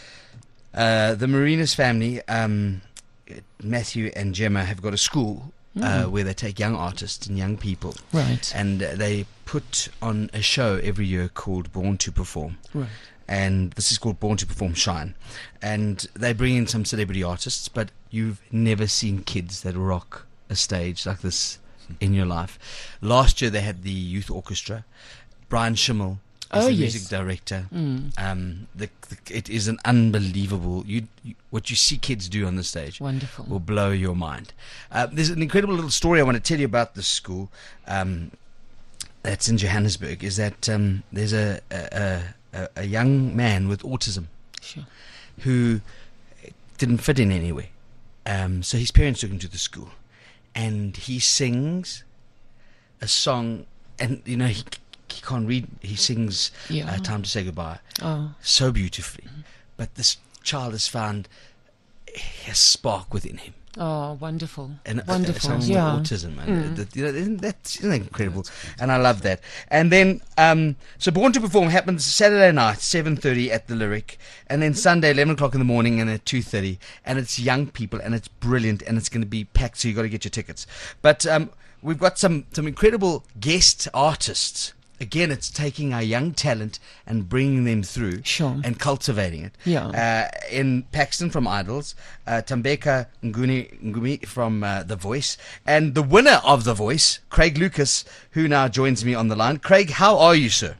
Uh, the Marinas family, um, Matthew and Gemma, have got a school uh, where they take young artists and young people, Right. and uh, they put on a show every year called Born to Perform. Right. And this is called Born to Perform Shine. And they bring in some celebrity artists, but you've never seen kids that rock a stage like this in your life. Last year they had the youth orchestra. Brian Schimmel is Oh, the yes. music director. Mm. Um, the, the, it is an unbelievable. You, you what you see kids do on the stage Wonderful. will blow your mind. Uh, there's an incredible little story I want to tell you about this school. Um, that's in Johannesburg. Is that um, there's a, a, a a young man with autism Sure. who didn't fit in anywhere. Um, so his parents took him to the school, and he sings a song, and you know he he can't read. He sings Yeah. uh, "Time to Say Goodbye" Oh. so beautifully, but this child has found a spark within him. Oh, wonderful. And uh, Wonderful. someone Yeah. with autism, and that, you know, isn't that isn't that incredible? And I love that. And then, um, so Born to Perform happens Saturday night, seven thirty at the Lyric, and then Sunday, eleven o'clock in the morning, and at two thirty. And it's young people, and it's brilliant, and it's going to be packed. So you got to get your tickets. But um, we've got some some incredible guest artists. Again, it's taking our young talent and bringing them through, Sure. and cultivating it. Yeah. Uh, in Paxton from Idols, uh, Tambeka Nguni Ngumi from uh, The Voice, and the winner of The Voice, Craig Lucas, who now joins me on the line. Craig, how are you, sir?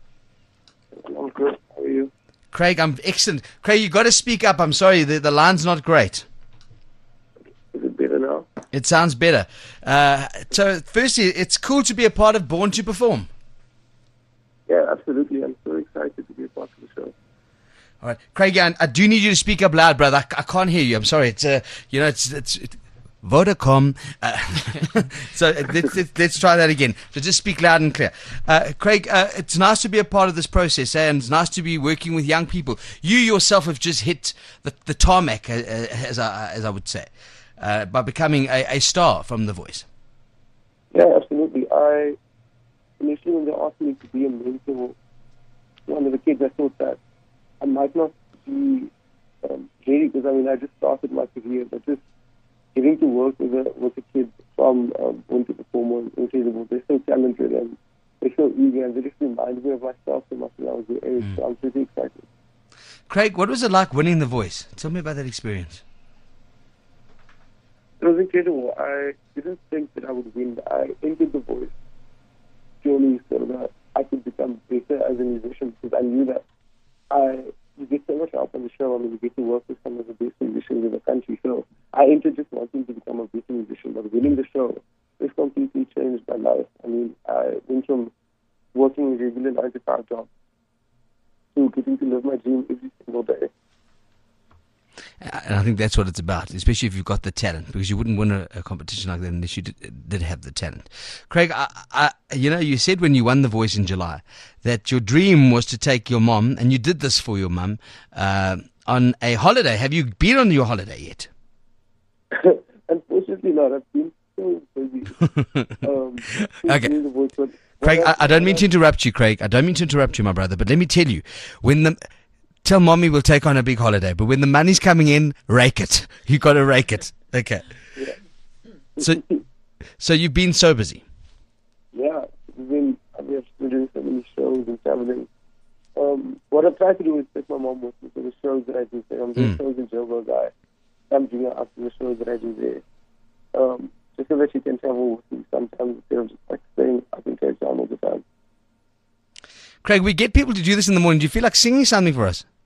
I'm good. How are you? Craig, I'm excellent. Craig, you got to speak up. I'm sorry, the, the line's not great. Is it better now? It sounds better. Uh, so, firstly, it's cool to be a part of Born to Perform. Yeah, absolutely. I'm so excited to be a part of the show. All right, Craig, I, I do need you to speak up loud, brother. I, I can't hear you. I'm sorry. It's uh, you know, it's it's. It, Vodacom. Uh, so uh, let's, let's, let's try that again. So just speak loud and clear. Uh, Craig, uh, it's nice to be a part of this process, eh? And it's nice to be working with young people. You yourself have just hit the, the tarmac, uh, as, I, as I would say, uh, by becoming a, a star from The Voice. Yeah, absolutely. I initially, when they asked me to be a mentor, one of the kids, I thought that I might not be um, ready, because I mean I just started my career, but just getting to work with a with a kid from um, Born to Perform was incredible. They're so talented and they're so eager, and they just remind me of myself so much when I was their age. Mm. So I'm pretty excited. Craig, what was it like winning The Voice? Tell me about that experience. It was incredible. I didn't think that I would win. I entered The Voice purely so that I could become better as a musician, because I knew that I you get so much help on the show. I mean, you get to work with some of the best musicians in the country. So I entered just wanting to become a better musician, but winning the show, this completely changed my life. I mean, I went from working a regular nine to five job to getting to live my dream every single day. And I think that's what it's about, especially if you've got the talent, because you wouldn't win a, a competition like that unless you did, did have the talent. Craig, I, I, you know, you said when you won The Voice in July that your dream was to take your mom, and you did this for your mom, uh, on a holiday. Have you been on your holiday yet? Unfortunately not. I've been so busy. um, okay. The Voice, but Craig, I, I don't mean to interrupt you, Craig. I don't mean to interrupt you, my brother, but let me tell you, when the... Tell mommy we'll take on a big holiday, but when the money's coming in, rake it. You got to rake it. Okay. Yeah. So, so you've been so busy. Yeah, I've been. I've been doing so many shows and traveling. Um, what I've tried to do is take my mom with me to the shows that I do. Say, I'm doing mm. shows in Joburg. I I'm doing after the shows that I do there. Um, just so that she can travel with me sometimes instead of just like staying up in Cape Town all the time. Craig, we get people to do this in the morning. Do you feel like singing something for us?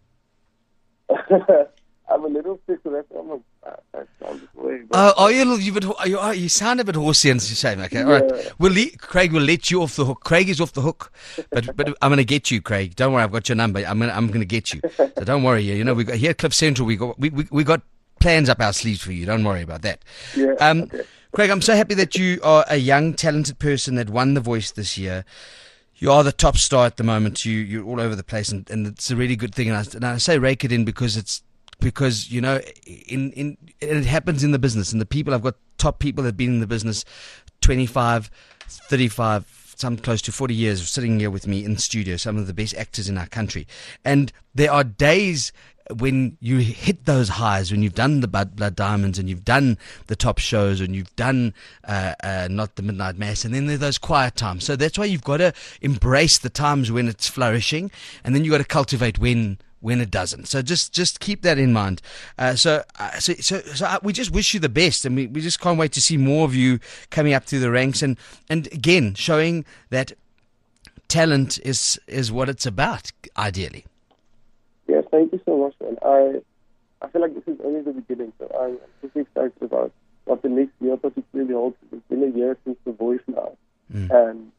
I'm a little sick, so that's why I'm a, I sound this way. Oh, are you, you, bit, you, are, you sound a bit horsey and shame. Okay, all right. Yeah. We'll le- Craig will let you off the hook. Craig is off the hook, but but I'm going to get you, Craig. Don't worry, I've got your number. I'm going I'm going to get you. So don't worry. You know, we got here at Cliff Central. We got we, we we got plans up our sleeves for you. Don't worry about that. Yeah. Um, okay. Craig, I'm so happy that you are a young, talented person that won The Voice this year. You are the top star at the moment. You, you're all over the place, and, and it's a really good thing. And I, and I say rake it in because it's because, you know, in, in it happens in the business. And the people, I've got top people that have been in the business twenty-five, thirty-five, some close to forty years sitting here with me in studio, some of the best actors in our country. And there are days when you hit those highs, when you've done the Blood, Blood Diamonds and you've done the top shows and you've done uh, uh, Not the Midnight Mass, and then there are those quiet times. So that's why you've got to embrace the times when it's flourishing, and then you've got to cultivate when when it doesn't. So just just keep that in mind. Uh, so, uh, so so so I, we just wish you the best, and we, we just can't wait to see more of you coming up through the ranks, and and again showing that talent is is what it's about, ideally. Yes, thank you so much, man. I I feel like this is only the beginning, so I'm pretty excited about what the next year particularly holds. It's been a year since The Voice now, mm. and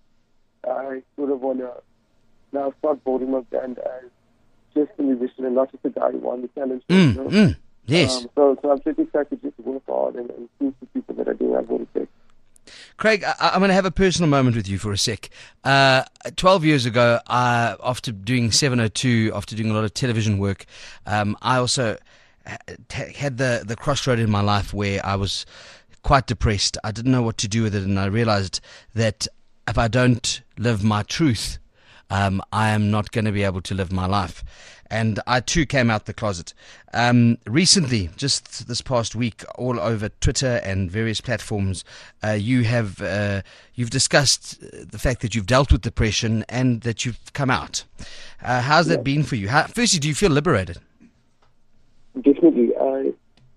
I sort of want to now start building my brand as just a musician and not just a guy who won the talent show. Mm, you know? mm, yes. Um, so, so I'm pretty excited just to work hard and, and prove to people that I do have what it takes. Craig, I, I'm going to have a personal moment with you for a sec. Uh, Twelve years ago, I, after doing seven oh two, after doing a lot of television work, um, I also had the, the crossroad in my life where I was quite depressed. I didn't know what to do with it, and I realized that if I don't live my truth, um, I am not going to be able to live my life. And I too came out the closet. Um, recently, just this past week, all over Twitter and various platforms, uh, you have uh, you've discussed the fact that you've dealt with depression and that you've come out. Uh, how's that yeah. been for you? How, firstly, do you feel liberated? Definitely. I,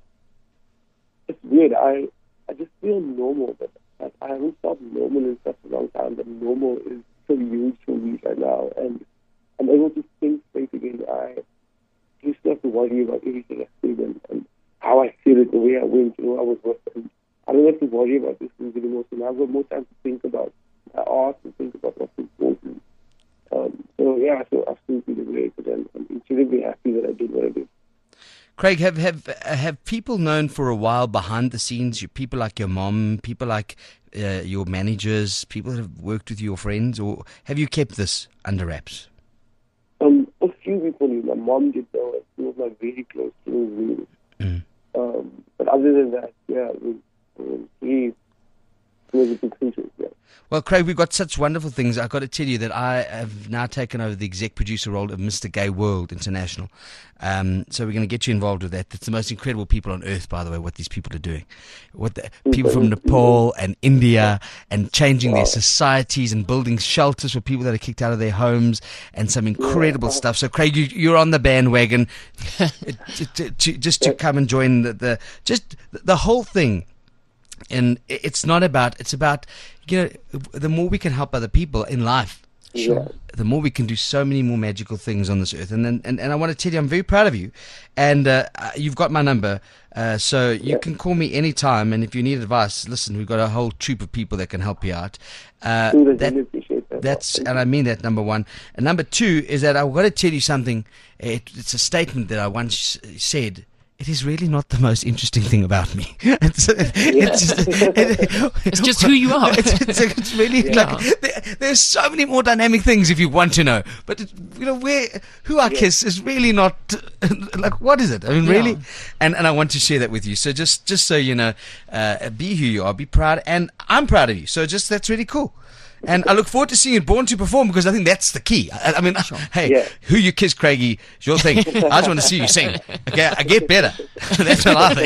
it's weird. I I just feel normal, but I, I haven't felt normal in such a long time. But normal is so huge for me right now, and I'm able to think straight again. I used to have to worry about everything I said and, and how I feel it, the way I went, you know, I was working. I don't have to worry about these things anymore. So now I've got more time to think about my art and think about what's important. Um, so yeah, I feel absolutely liberated, and I'm incredibly happy that I did what I did. Craig, have have have people known for a while behind the scenes? You, people like your mom, people like uh, your managers, people that have worked with your friends, or have you kept this under wraps? Um, a few people knew. My mom did know, and she was like very close to me. Mm. Um, but other than that, yeah, it was, it was really, it was a big secret, yeah. Well, Craig, we've got such wonderful things. I've got to tell you that I have now taken over the exec producer role of Mister Gay World International. Um, so we're going to get you involved with that. It's the most incredible people on earth, by the way, what these people are doing. What the, people from Nepal and India, and changing their societies and building shelters for people that are kicked out of their homes, and some incredible stuff. So, Craig, you, you're on the bandwagon to, to, to, just to come and join the, the just the whole thing. And it's not about, it's about, you know, the more we can help other people in life, Sure. the more we can do so many more magical things on this earth. And then, and, and I want to tell you, I'm very proud of you. And uh, you've got my number, uh, so you Yeah. can call me anytime. And if you need advice, listen, we've got a whole troop of people that can help you out. Uh, Cool, I that, really appreciate that. that's, Thank and I mean that, number one. And number two is that I've got to tell you something. It, it's a statement that I once said. It is really not the most interesting thing about me. It's, it's, just, it, It's just who you are. It's, it's, it's really Yeah. like there, there's so many more dynamic things if you want to know. But it, you know, where who I kiss is really not like what is it? I mean, Yeah. really, and and I want to share that with you. So just just so you know, uh, be who you are, be proud, and I'm proud of you. So just that's really cool. And I look forward to seeing you Born to Perform, because I think that's the key. I, I mean, hey, Yeah. who you kiss, Craigie, is your thing. I just want to see you sing. Okay, I get better. That's what I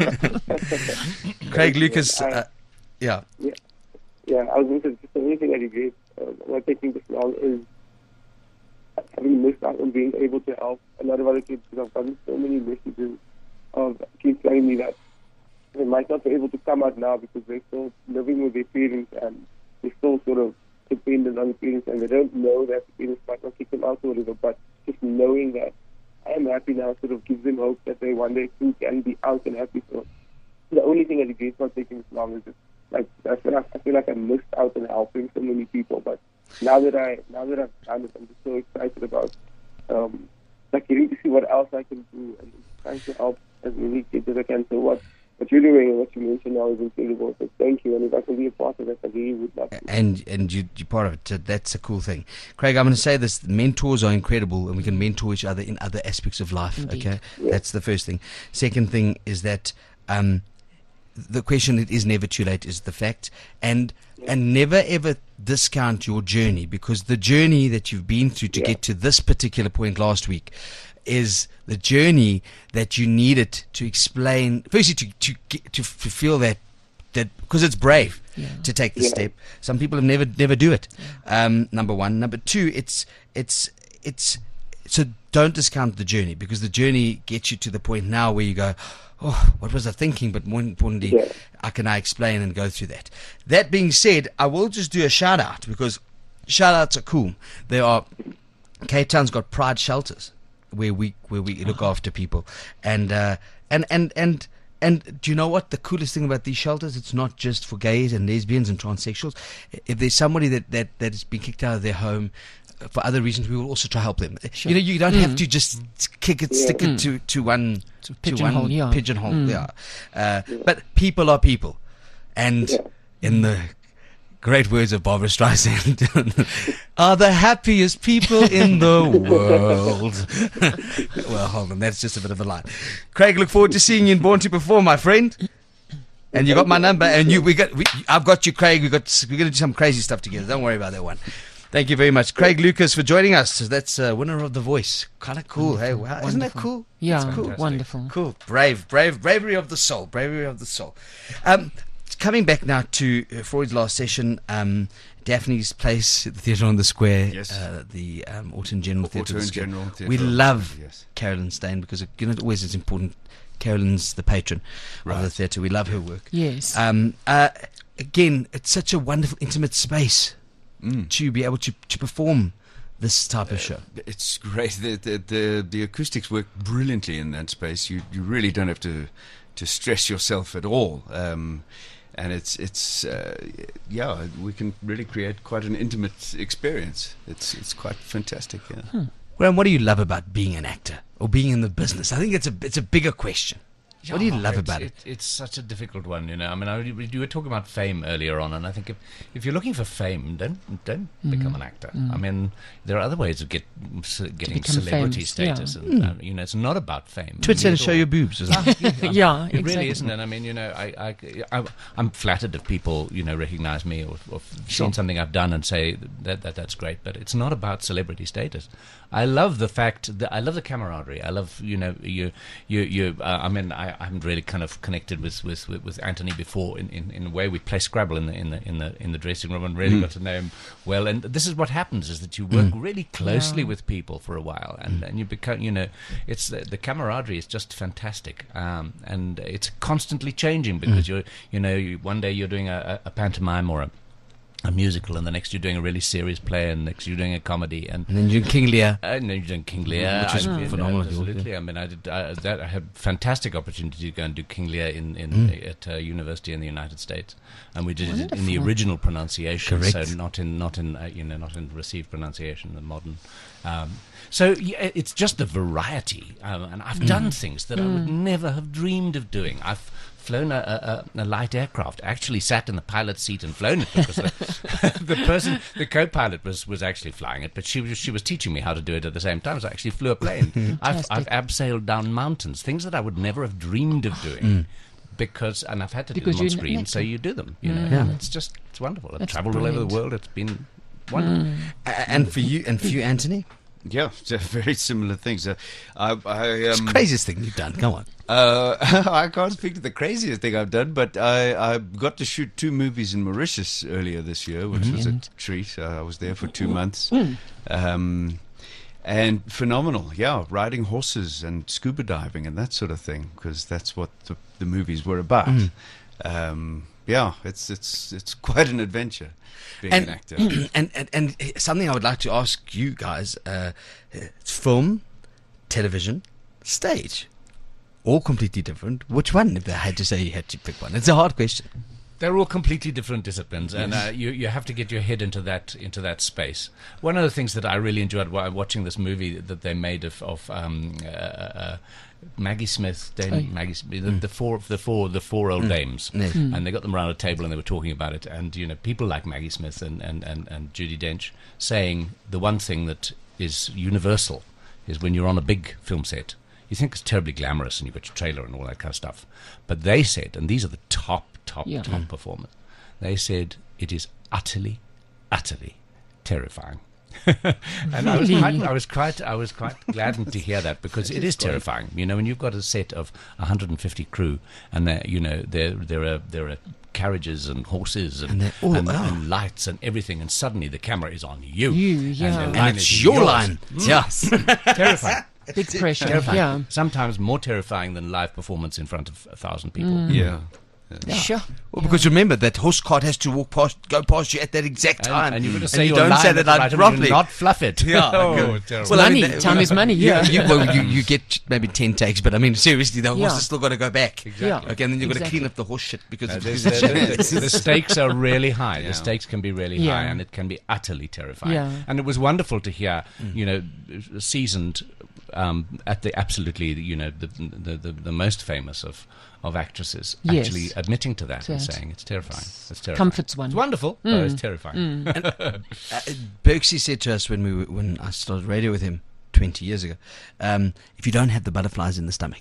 think. Craig Lucas, uh, yeah. Yeah, yeah. I was going to say, just the only thing I regret uh, not taking this long is having missed out on being able to help a lot of other kids, because I've gotten so many messages of kids telling me that they might not be able to come out now because they're still living with their parents and they're still sort of dependent on the parents, and they don't know that the parents might not kick them out or whatever, but just knowing that I am happy now sort of gives them hope that they one day too can be out and happy. So the only thing I regret not taking this long is just like I feel like I feel like I missed out on helping so many people. But now that I now that I've done it, I'm just so excited about um, like getting to see what else I can do and trying to help as many kids as I can. So what what you're doing and what you mentioned now is incredible. So thank you, and if I can be a part of it, I really would love to. And and you, you're part of it. So that's a cool thing. Craig, I'm going to say this. Mentors are incredible, and we can mentor each other in other aspects of life. Indeed. Okay? That's the first thing. Second thing is that um, the question, it is never too late, is the fact. And and never ever discount your journey, because the journey that you've been through to Yeah. get to this particular point last week is the journey that you needed to explain, firstly to to get, to, to feel that that because it's brave Yeah. to take the Yeah. step. Some people have never never do it. Um, number one. Number two, it's it's it's so don't discount the journey, because the journey gets you to the point now where you go, oh, what was I thinking? But more importantly, Yeah. how can I explain and go through that? That being said, I will just do a shout out, because shout outs are cool. There are Cape Town's got Pride shelters where we where we look after people, and uh, and and and. And do you know what the coolest thing about these shelters? It's not just for gays and lesbians and transsexuals. If there's somebody that, that, that has been kicked out of their home uh, for other reasons, we will also try to help them. Sure. You know, you don't have to just kick it, stick it to, to one to pigeonhole, one yeah. pigeonhole. Mm. Yeah. Uh, But people are people, and Yeah. in the great words of Barbara Streisand, are the happiest people in the world. Well, hold on, that's just a bit of a line. Craig, look forward to seeing you in Born to Perform, my friend. And you got my number, and you we got we, I've got you, Craig. We got we're going to do some crazy stuff together. Don't worry about that one. Thank you very much, Craig Lucas, for joining us. That's uh, winner of The Voice. Kind of cool, hey? Wow, isn't that Wonderful. cool? Yeah, That's cool. wonderful. Cool, brave, brave, bravery of the soul, bravery of the soul. Um, coming back now to uh, Freud's last session, um, Daphne's Place, the Theatre on the Square, Yes. uh, the um, Autumn General Theatre. on the Autumn Square. General Theatre We on the love Square, yes. Carolyn Stain, because you know, it always is important. Carolyn's the patron of the Right. theatre. We love her work. Yes. Um, uh, again, it's such a wonderful, intimate space Mm. to be able to, to perform this type of show. It's great. The, the the the acoustics work brilliantly in that space. You you really don't have to to stress yourself at all. Um, and it's it's uh, yeah, we can really create quite an intimate experience. It's it's quite fantastic. Yeah. Graham, what do you love about being an actor? or being in the business? I think it's a it's a bigger question. What do you Yeah, love it's, about it? it? It's such a difficult one, you know. I mean, I, we- you were talking about fame earlier on, and I think if, if you're looking for fame, don't don't become an actor. I mean, there are other ways of get ce- getting become celebrity famous, status, yeah. and uh, you know, it's not about fame. Twitter At and show all. your boobs, isn't it? Yeah, It exactly. really isn't, and I mean, you know, I, I, I, I'm flattered if people, you know, recognize me or, or seen something I've done and say that, that that's great, but it's not about celebrity status. I love the fact that I love the camaraderie. I love, you know, you, you, you. Uh, I mean, I, I haven't really kind of connected with, with, with, with Anthony before in, in, in a way. We play Scrabble in the in the in the in the dressing room and really got to know him well. And this is what happens: is that you work really closely Yeah. with people for a while, and, and you become, you know, it's the, the camaraderie is just fantastic, um, and it's constantly changing because you're, you know, you, one day you're doing a, a pantomime or a a musical, and the next you're doing a really serious play, and next you're doing a comedy, and And then you King Lear. uh, no, you're doing King Lear, Which is I- you know, phenomenal, Absolutely, I mean, I did uh, that. I had fantastic opportunity to go and do King Lear in, in at uh, university in the United States, and we did it in the Wonderful. original pronunciation, Correct. so not in not in uh, you know not in received pronunciation, the modern. Um, so yeah, it's just the variety, um, and I've done things that I would never have dreamed of doing. I've flown a, a, a light aircraft, actually sat in the pilot's seat and flown it because the, the person, the co-pilot was, was actually flying it, but she was she was teaching me how to do it at the same time, so I actually flew a plane. I've, I've abseiled down mountains, things that I would never have dreamed of doing. Because and I've had to Because do them on you're an screen, actor. so you do them. You know, Yeah. and it's just it's wonderful. I've That's travelled all over the brilliant. world. It's been wonderful. A- And for you, and for you, Anthony, Yeah, they're very similar things. Uh, I, I, it's um, the craziest thing you've done. Come on. Uh, I can't speak to the craziest thing I've done, but I, I got to shoot two movies in Mauritius earlier this year, which was a Brilliant. treat. Uh, I was there for two months. Um, and phenomenal, yeah, riding horses and scuba diving and that sort of thing, because that's what the, the movies were about. Um, yeah, it's it's it's quite an adventure being And, an actor. and, and and something I would like to ask you guys: uh, it's film, television, stage, all completely different. Which one? If I had to say, you had to pick one. It's a hard question. They're all completely different disciplines, and uh, you you have to get your head into that into that space. One of the things that I really enjoyed while watching this movie that they made of of um, uh, uh, Maggie Smith, Dame Oh, yeah. Maggie, Smith, the, the four the four the four old dames, Yes. and they got them around a table and they were talking about it, and you know people like Maggie Smith and and and, and Judi Dench saying the one thing that is universal is when you're on a big film set. You think it's terribly glamorous and you've got your trailer and all that kind of stuff. But they said, and these are the top, top, Yeah. top performers, they said it is utterly, utterly terrifying. and I was Really? quite, I was quite, I was quite gladdened to hear that because it is terrifying. You know, when you've got a set of one hundred fifty crew, and they're, you know, there there are there are carriages and horses and And they're all- and, oh. and lights and everything, and suddenly the camera is on you. You, and, yeah. the And line And is it's your yours. line. Yes. Terrifying. Big pressure. Terrifying. Yeah. Sometimes more terrifying than live performance in front of a thousand people. Yeah. Sure. Well, because remember that horse cart has to walk past, go past you at that exact And, time, and you've got to say you your don't line say at that the like right time, properly. do not fluff it. Yeah. oh, terrible. Well, I money. mean, that- Time is money. Yeah. You, well, you, you get maybe ten takes, but I mean, seriously, the horse Yeah. has still got to go back. Yeah. Okay, and then you've got to Exactly. clean up the horse shit because Uh, of there's- because the, it's- the- the stakes are really high. Yeah. The stakes can be really Yeah. high, and it can be utterly terrifying. Yeah. And it was wonderful to hear, you know, seasoned um, at the absolutely, you know, the the, the, the most famous of, of actresses Yes. actually admitting to that and That. saying it's terrifying. It's terrifying. Comforts one. It's wonderful, but it's terrifying. Uh, Berksy said to us when we were, when I started radio with him twenty years ago, um, if you don't have the butterflies in the stomach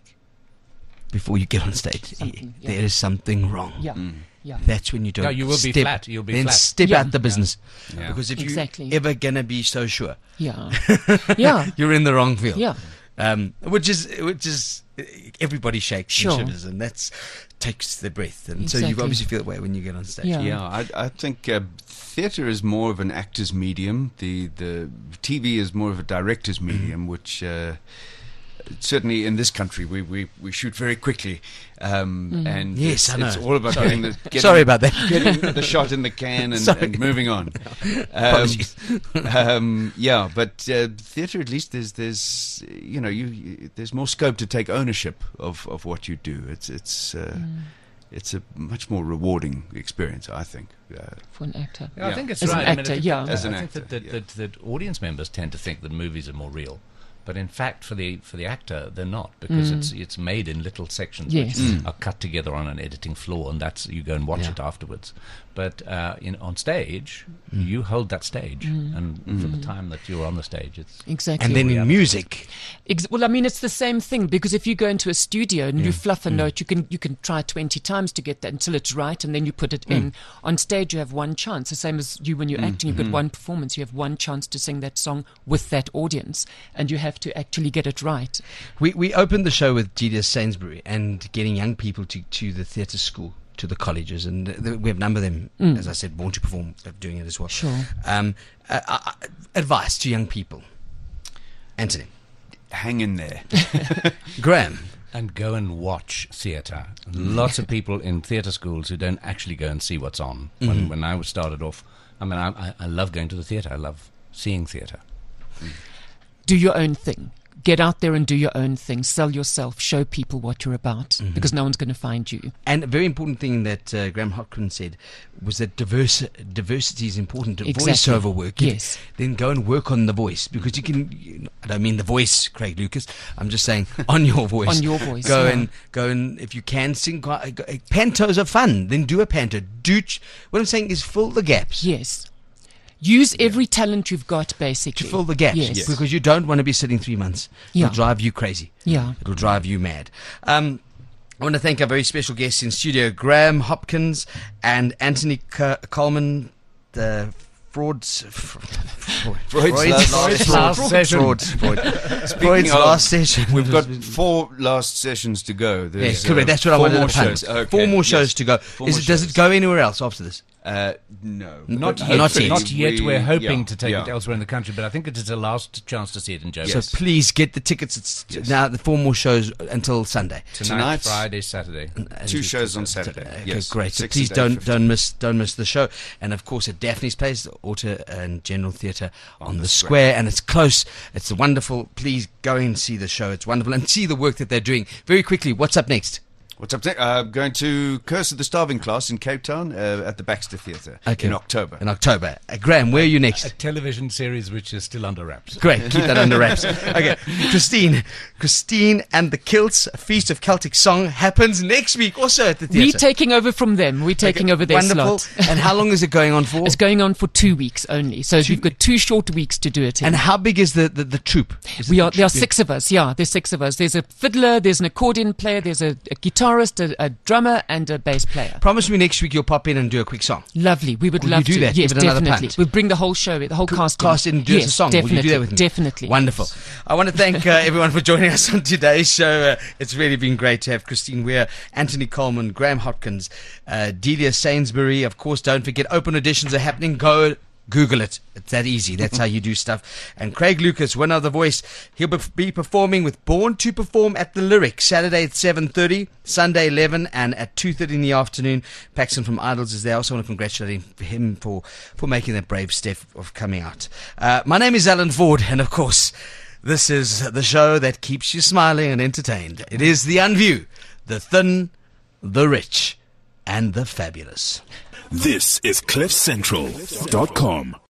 before you get on stage, Something, yeah. there is something wrong. Yeah. Yeah. That's when you don't. No, you will be step, flat. You'll be then flat. step Yeah. out the business Yeah. because if Exactly. you're ever gonna be so sure, Yeah. Yeah. you're in the wrong field. Yeah. Um, which is which is everybody shakes Sure. and shivers, and that's takes the breath, and so you Exactly. obviously feel that way when you get on stage. Yeah. Yeah, I, I think uh, theatre is more of an actor's medium. The the T V is more of a director's medium, which uh, certainly in this country we, we, we shoot very quickly, um, and Yes, it's, I know. it's all about getting the getting, Sorry about that. getting the shot in the can and, Sorry. and moving on. Um, Apologies. um, yeah, but uh, theatre at least there's there's you know you, you there's more scope to take ownership of, of what you do. It's it's uh, it's a much more rewarding experience, I think. Uh, For an actor. Yeah, I Yeah. think it's As an right. I mean, actor, I think yeah. that- As an I think actor, that, that, yeah. that, that audience members tend to think that movies are more real. But in fact, for the for the actor, they're not, because Mm. it's it's made in little sections Yes. which Mm. are cut together on an editing floor, and that's you go and watch Yeah. it afterwards. But uh, in on stage, Mm. you hold that stage, Mm. and for the time that you're on the stage, it's Exactly. And then in music, Ex- well, I mean, it's the same thing, because if you go into a studio and you fluff a note, you can you can try twenty times to get that until it's right, and then you put it in. On stage, you have one chance. The same as you when you're acting, you've got one performance. You have one chance to sing that song with that audience, and you have to actually get it right. we, we opened the show with Julia Sainsbury and getting young people to, to the theatre school, to the colleges, and th- th- we have a number of them, Mm. as I said, born to perform, are doing it as well. Sure. Um, uh, uh, advice to young people. Anthony. Hang in there. Graham. and go and watch theatre. Lots of people in theatre schools who don't actually go and see what's on. When, Mhm. when I started off, I mean, I, I, I love going to the theatre. I love seeing theatre. Do your own thing. Get out there and do your own thing. Sell yourself. Show people what you're about, Mhm. because no one's going to find you. And a very important thing that uh, Graham Hopkins said was that diverse, diversity is important. Exactly. Voiceover work. You- Yes. Then go and work on the voice, because you can. You, I don't mean the voice, Craig Lucas. I'm just saying on your voice. On your voice, Go yeah. and go and if you can sing. go- go- Pantos are fun. Then do a panto. Do ch- what I'm saying is fill the gaps. Yes. Use every talent you've got, basically. To fill the gaps, Yes. because you don't want to be sitting three months. Yeah. It'll drive you crazy. Yeah. It'll drive you mad. Um, I want to thank our very special guests in studio, Graham Hopkins and Anthony C- Coleman, the frauds. F- Freud. Freud's last- last Freud. session. Freud's, Freud. Speaking Freud's of, last session. We've got four last sessions to go. There's, Yes, uh, correct. That's what I four wanted more to punt. shows. Okay, Four more yes. shows to go. Four Is more it, does shows. it go anywhere else after this? Uh, no. Not But yet. Not yet. Not yet. We- We're hoping yeah, to take yeah. it elsewhere in the country, but I think it is the last chance to see it in Joburg. So please get the tickets. It's Yes. now the four more shows until Sunday. Tonight, Tonight- Friday, Saturday. And Two you- shows on Saturday. Okay, Yes. great. So six please and eight don't fifteen. don't miss don't miss the show. And of course at Daphne's Place, the Auto and General Theatre on, On the, the square. square. and it's close. It's wonderful. Please go and see the show. It's wonderful, and see the work that they're doing. Very quickly, what's up next? What's up next? Uh, going to Curse of the Starving Class in Cape Town uh, at the Baxter Theatre Okay. in October. In October. Uh, Graham, where are you A next? television series which is still under wraps. Great, keep that under wraps. Okay, Christine, Christine and the Kilts, a Feast of Celtic Song happens next week, also at the We're theatre. taking over from them. We're taking Okay, over their wonderful. slot. And how long is it going on for? It's going on for two weeks only. So Two- we've got two short weeks to do it in. And how big is the the, the troupe? Is we it are, the there are troupe? six of us, yeah, there's six of us. There's a fiddler, there's an accordion player, there's a, a guitarist, a, a drummer, and a bass player. Promise me next week you'll pop in and do a quick song. Lovely. We would Will you love do to. that? Yes, Give it another definitely. punt. We'll bring the whole show, the whole Could cast. in. cast in and do yes, us a song. Definitely. Will you do that with me? Definitely. Wonderful. I want to thank uh, everyone for joining us on today's show. Uh, it's really been great to have Christine Weir, Anthony Coleman, Graham Hopkins, uh, Delia Sainsbury. Of course, don't forget, open auditions are happening. Go Google it. It's that easy. That's how you do stuff. And Craig Lucas, winner of The Voice, he'll be- be performing with Born to Perform at the Lyric, Saturday at seven thirty, Sunday eleven, and at two thirty in the afternoon. Paxton from Idols is there. I also want to congratulate him for, for making that brave step of coming out. Uh, my name is Alan Ford, and of course, this is the show that keeps you smiling and entertained. It is The Unview, the thin, the rich, and the fabulous. This is cliff central dot com.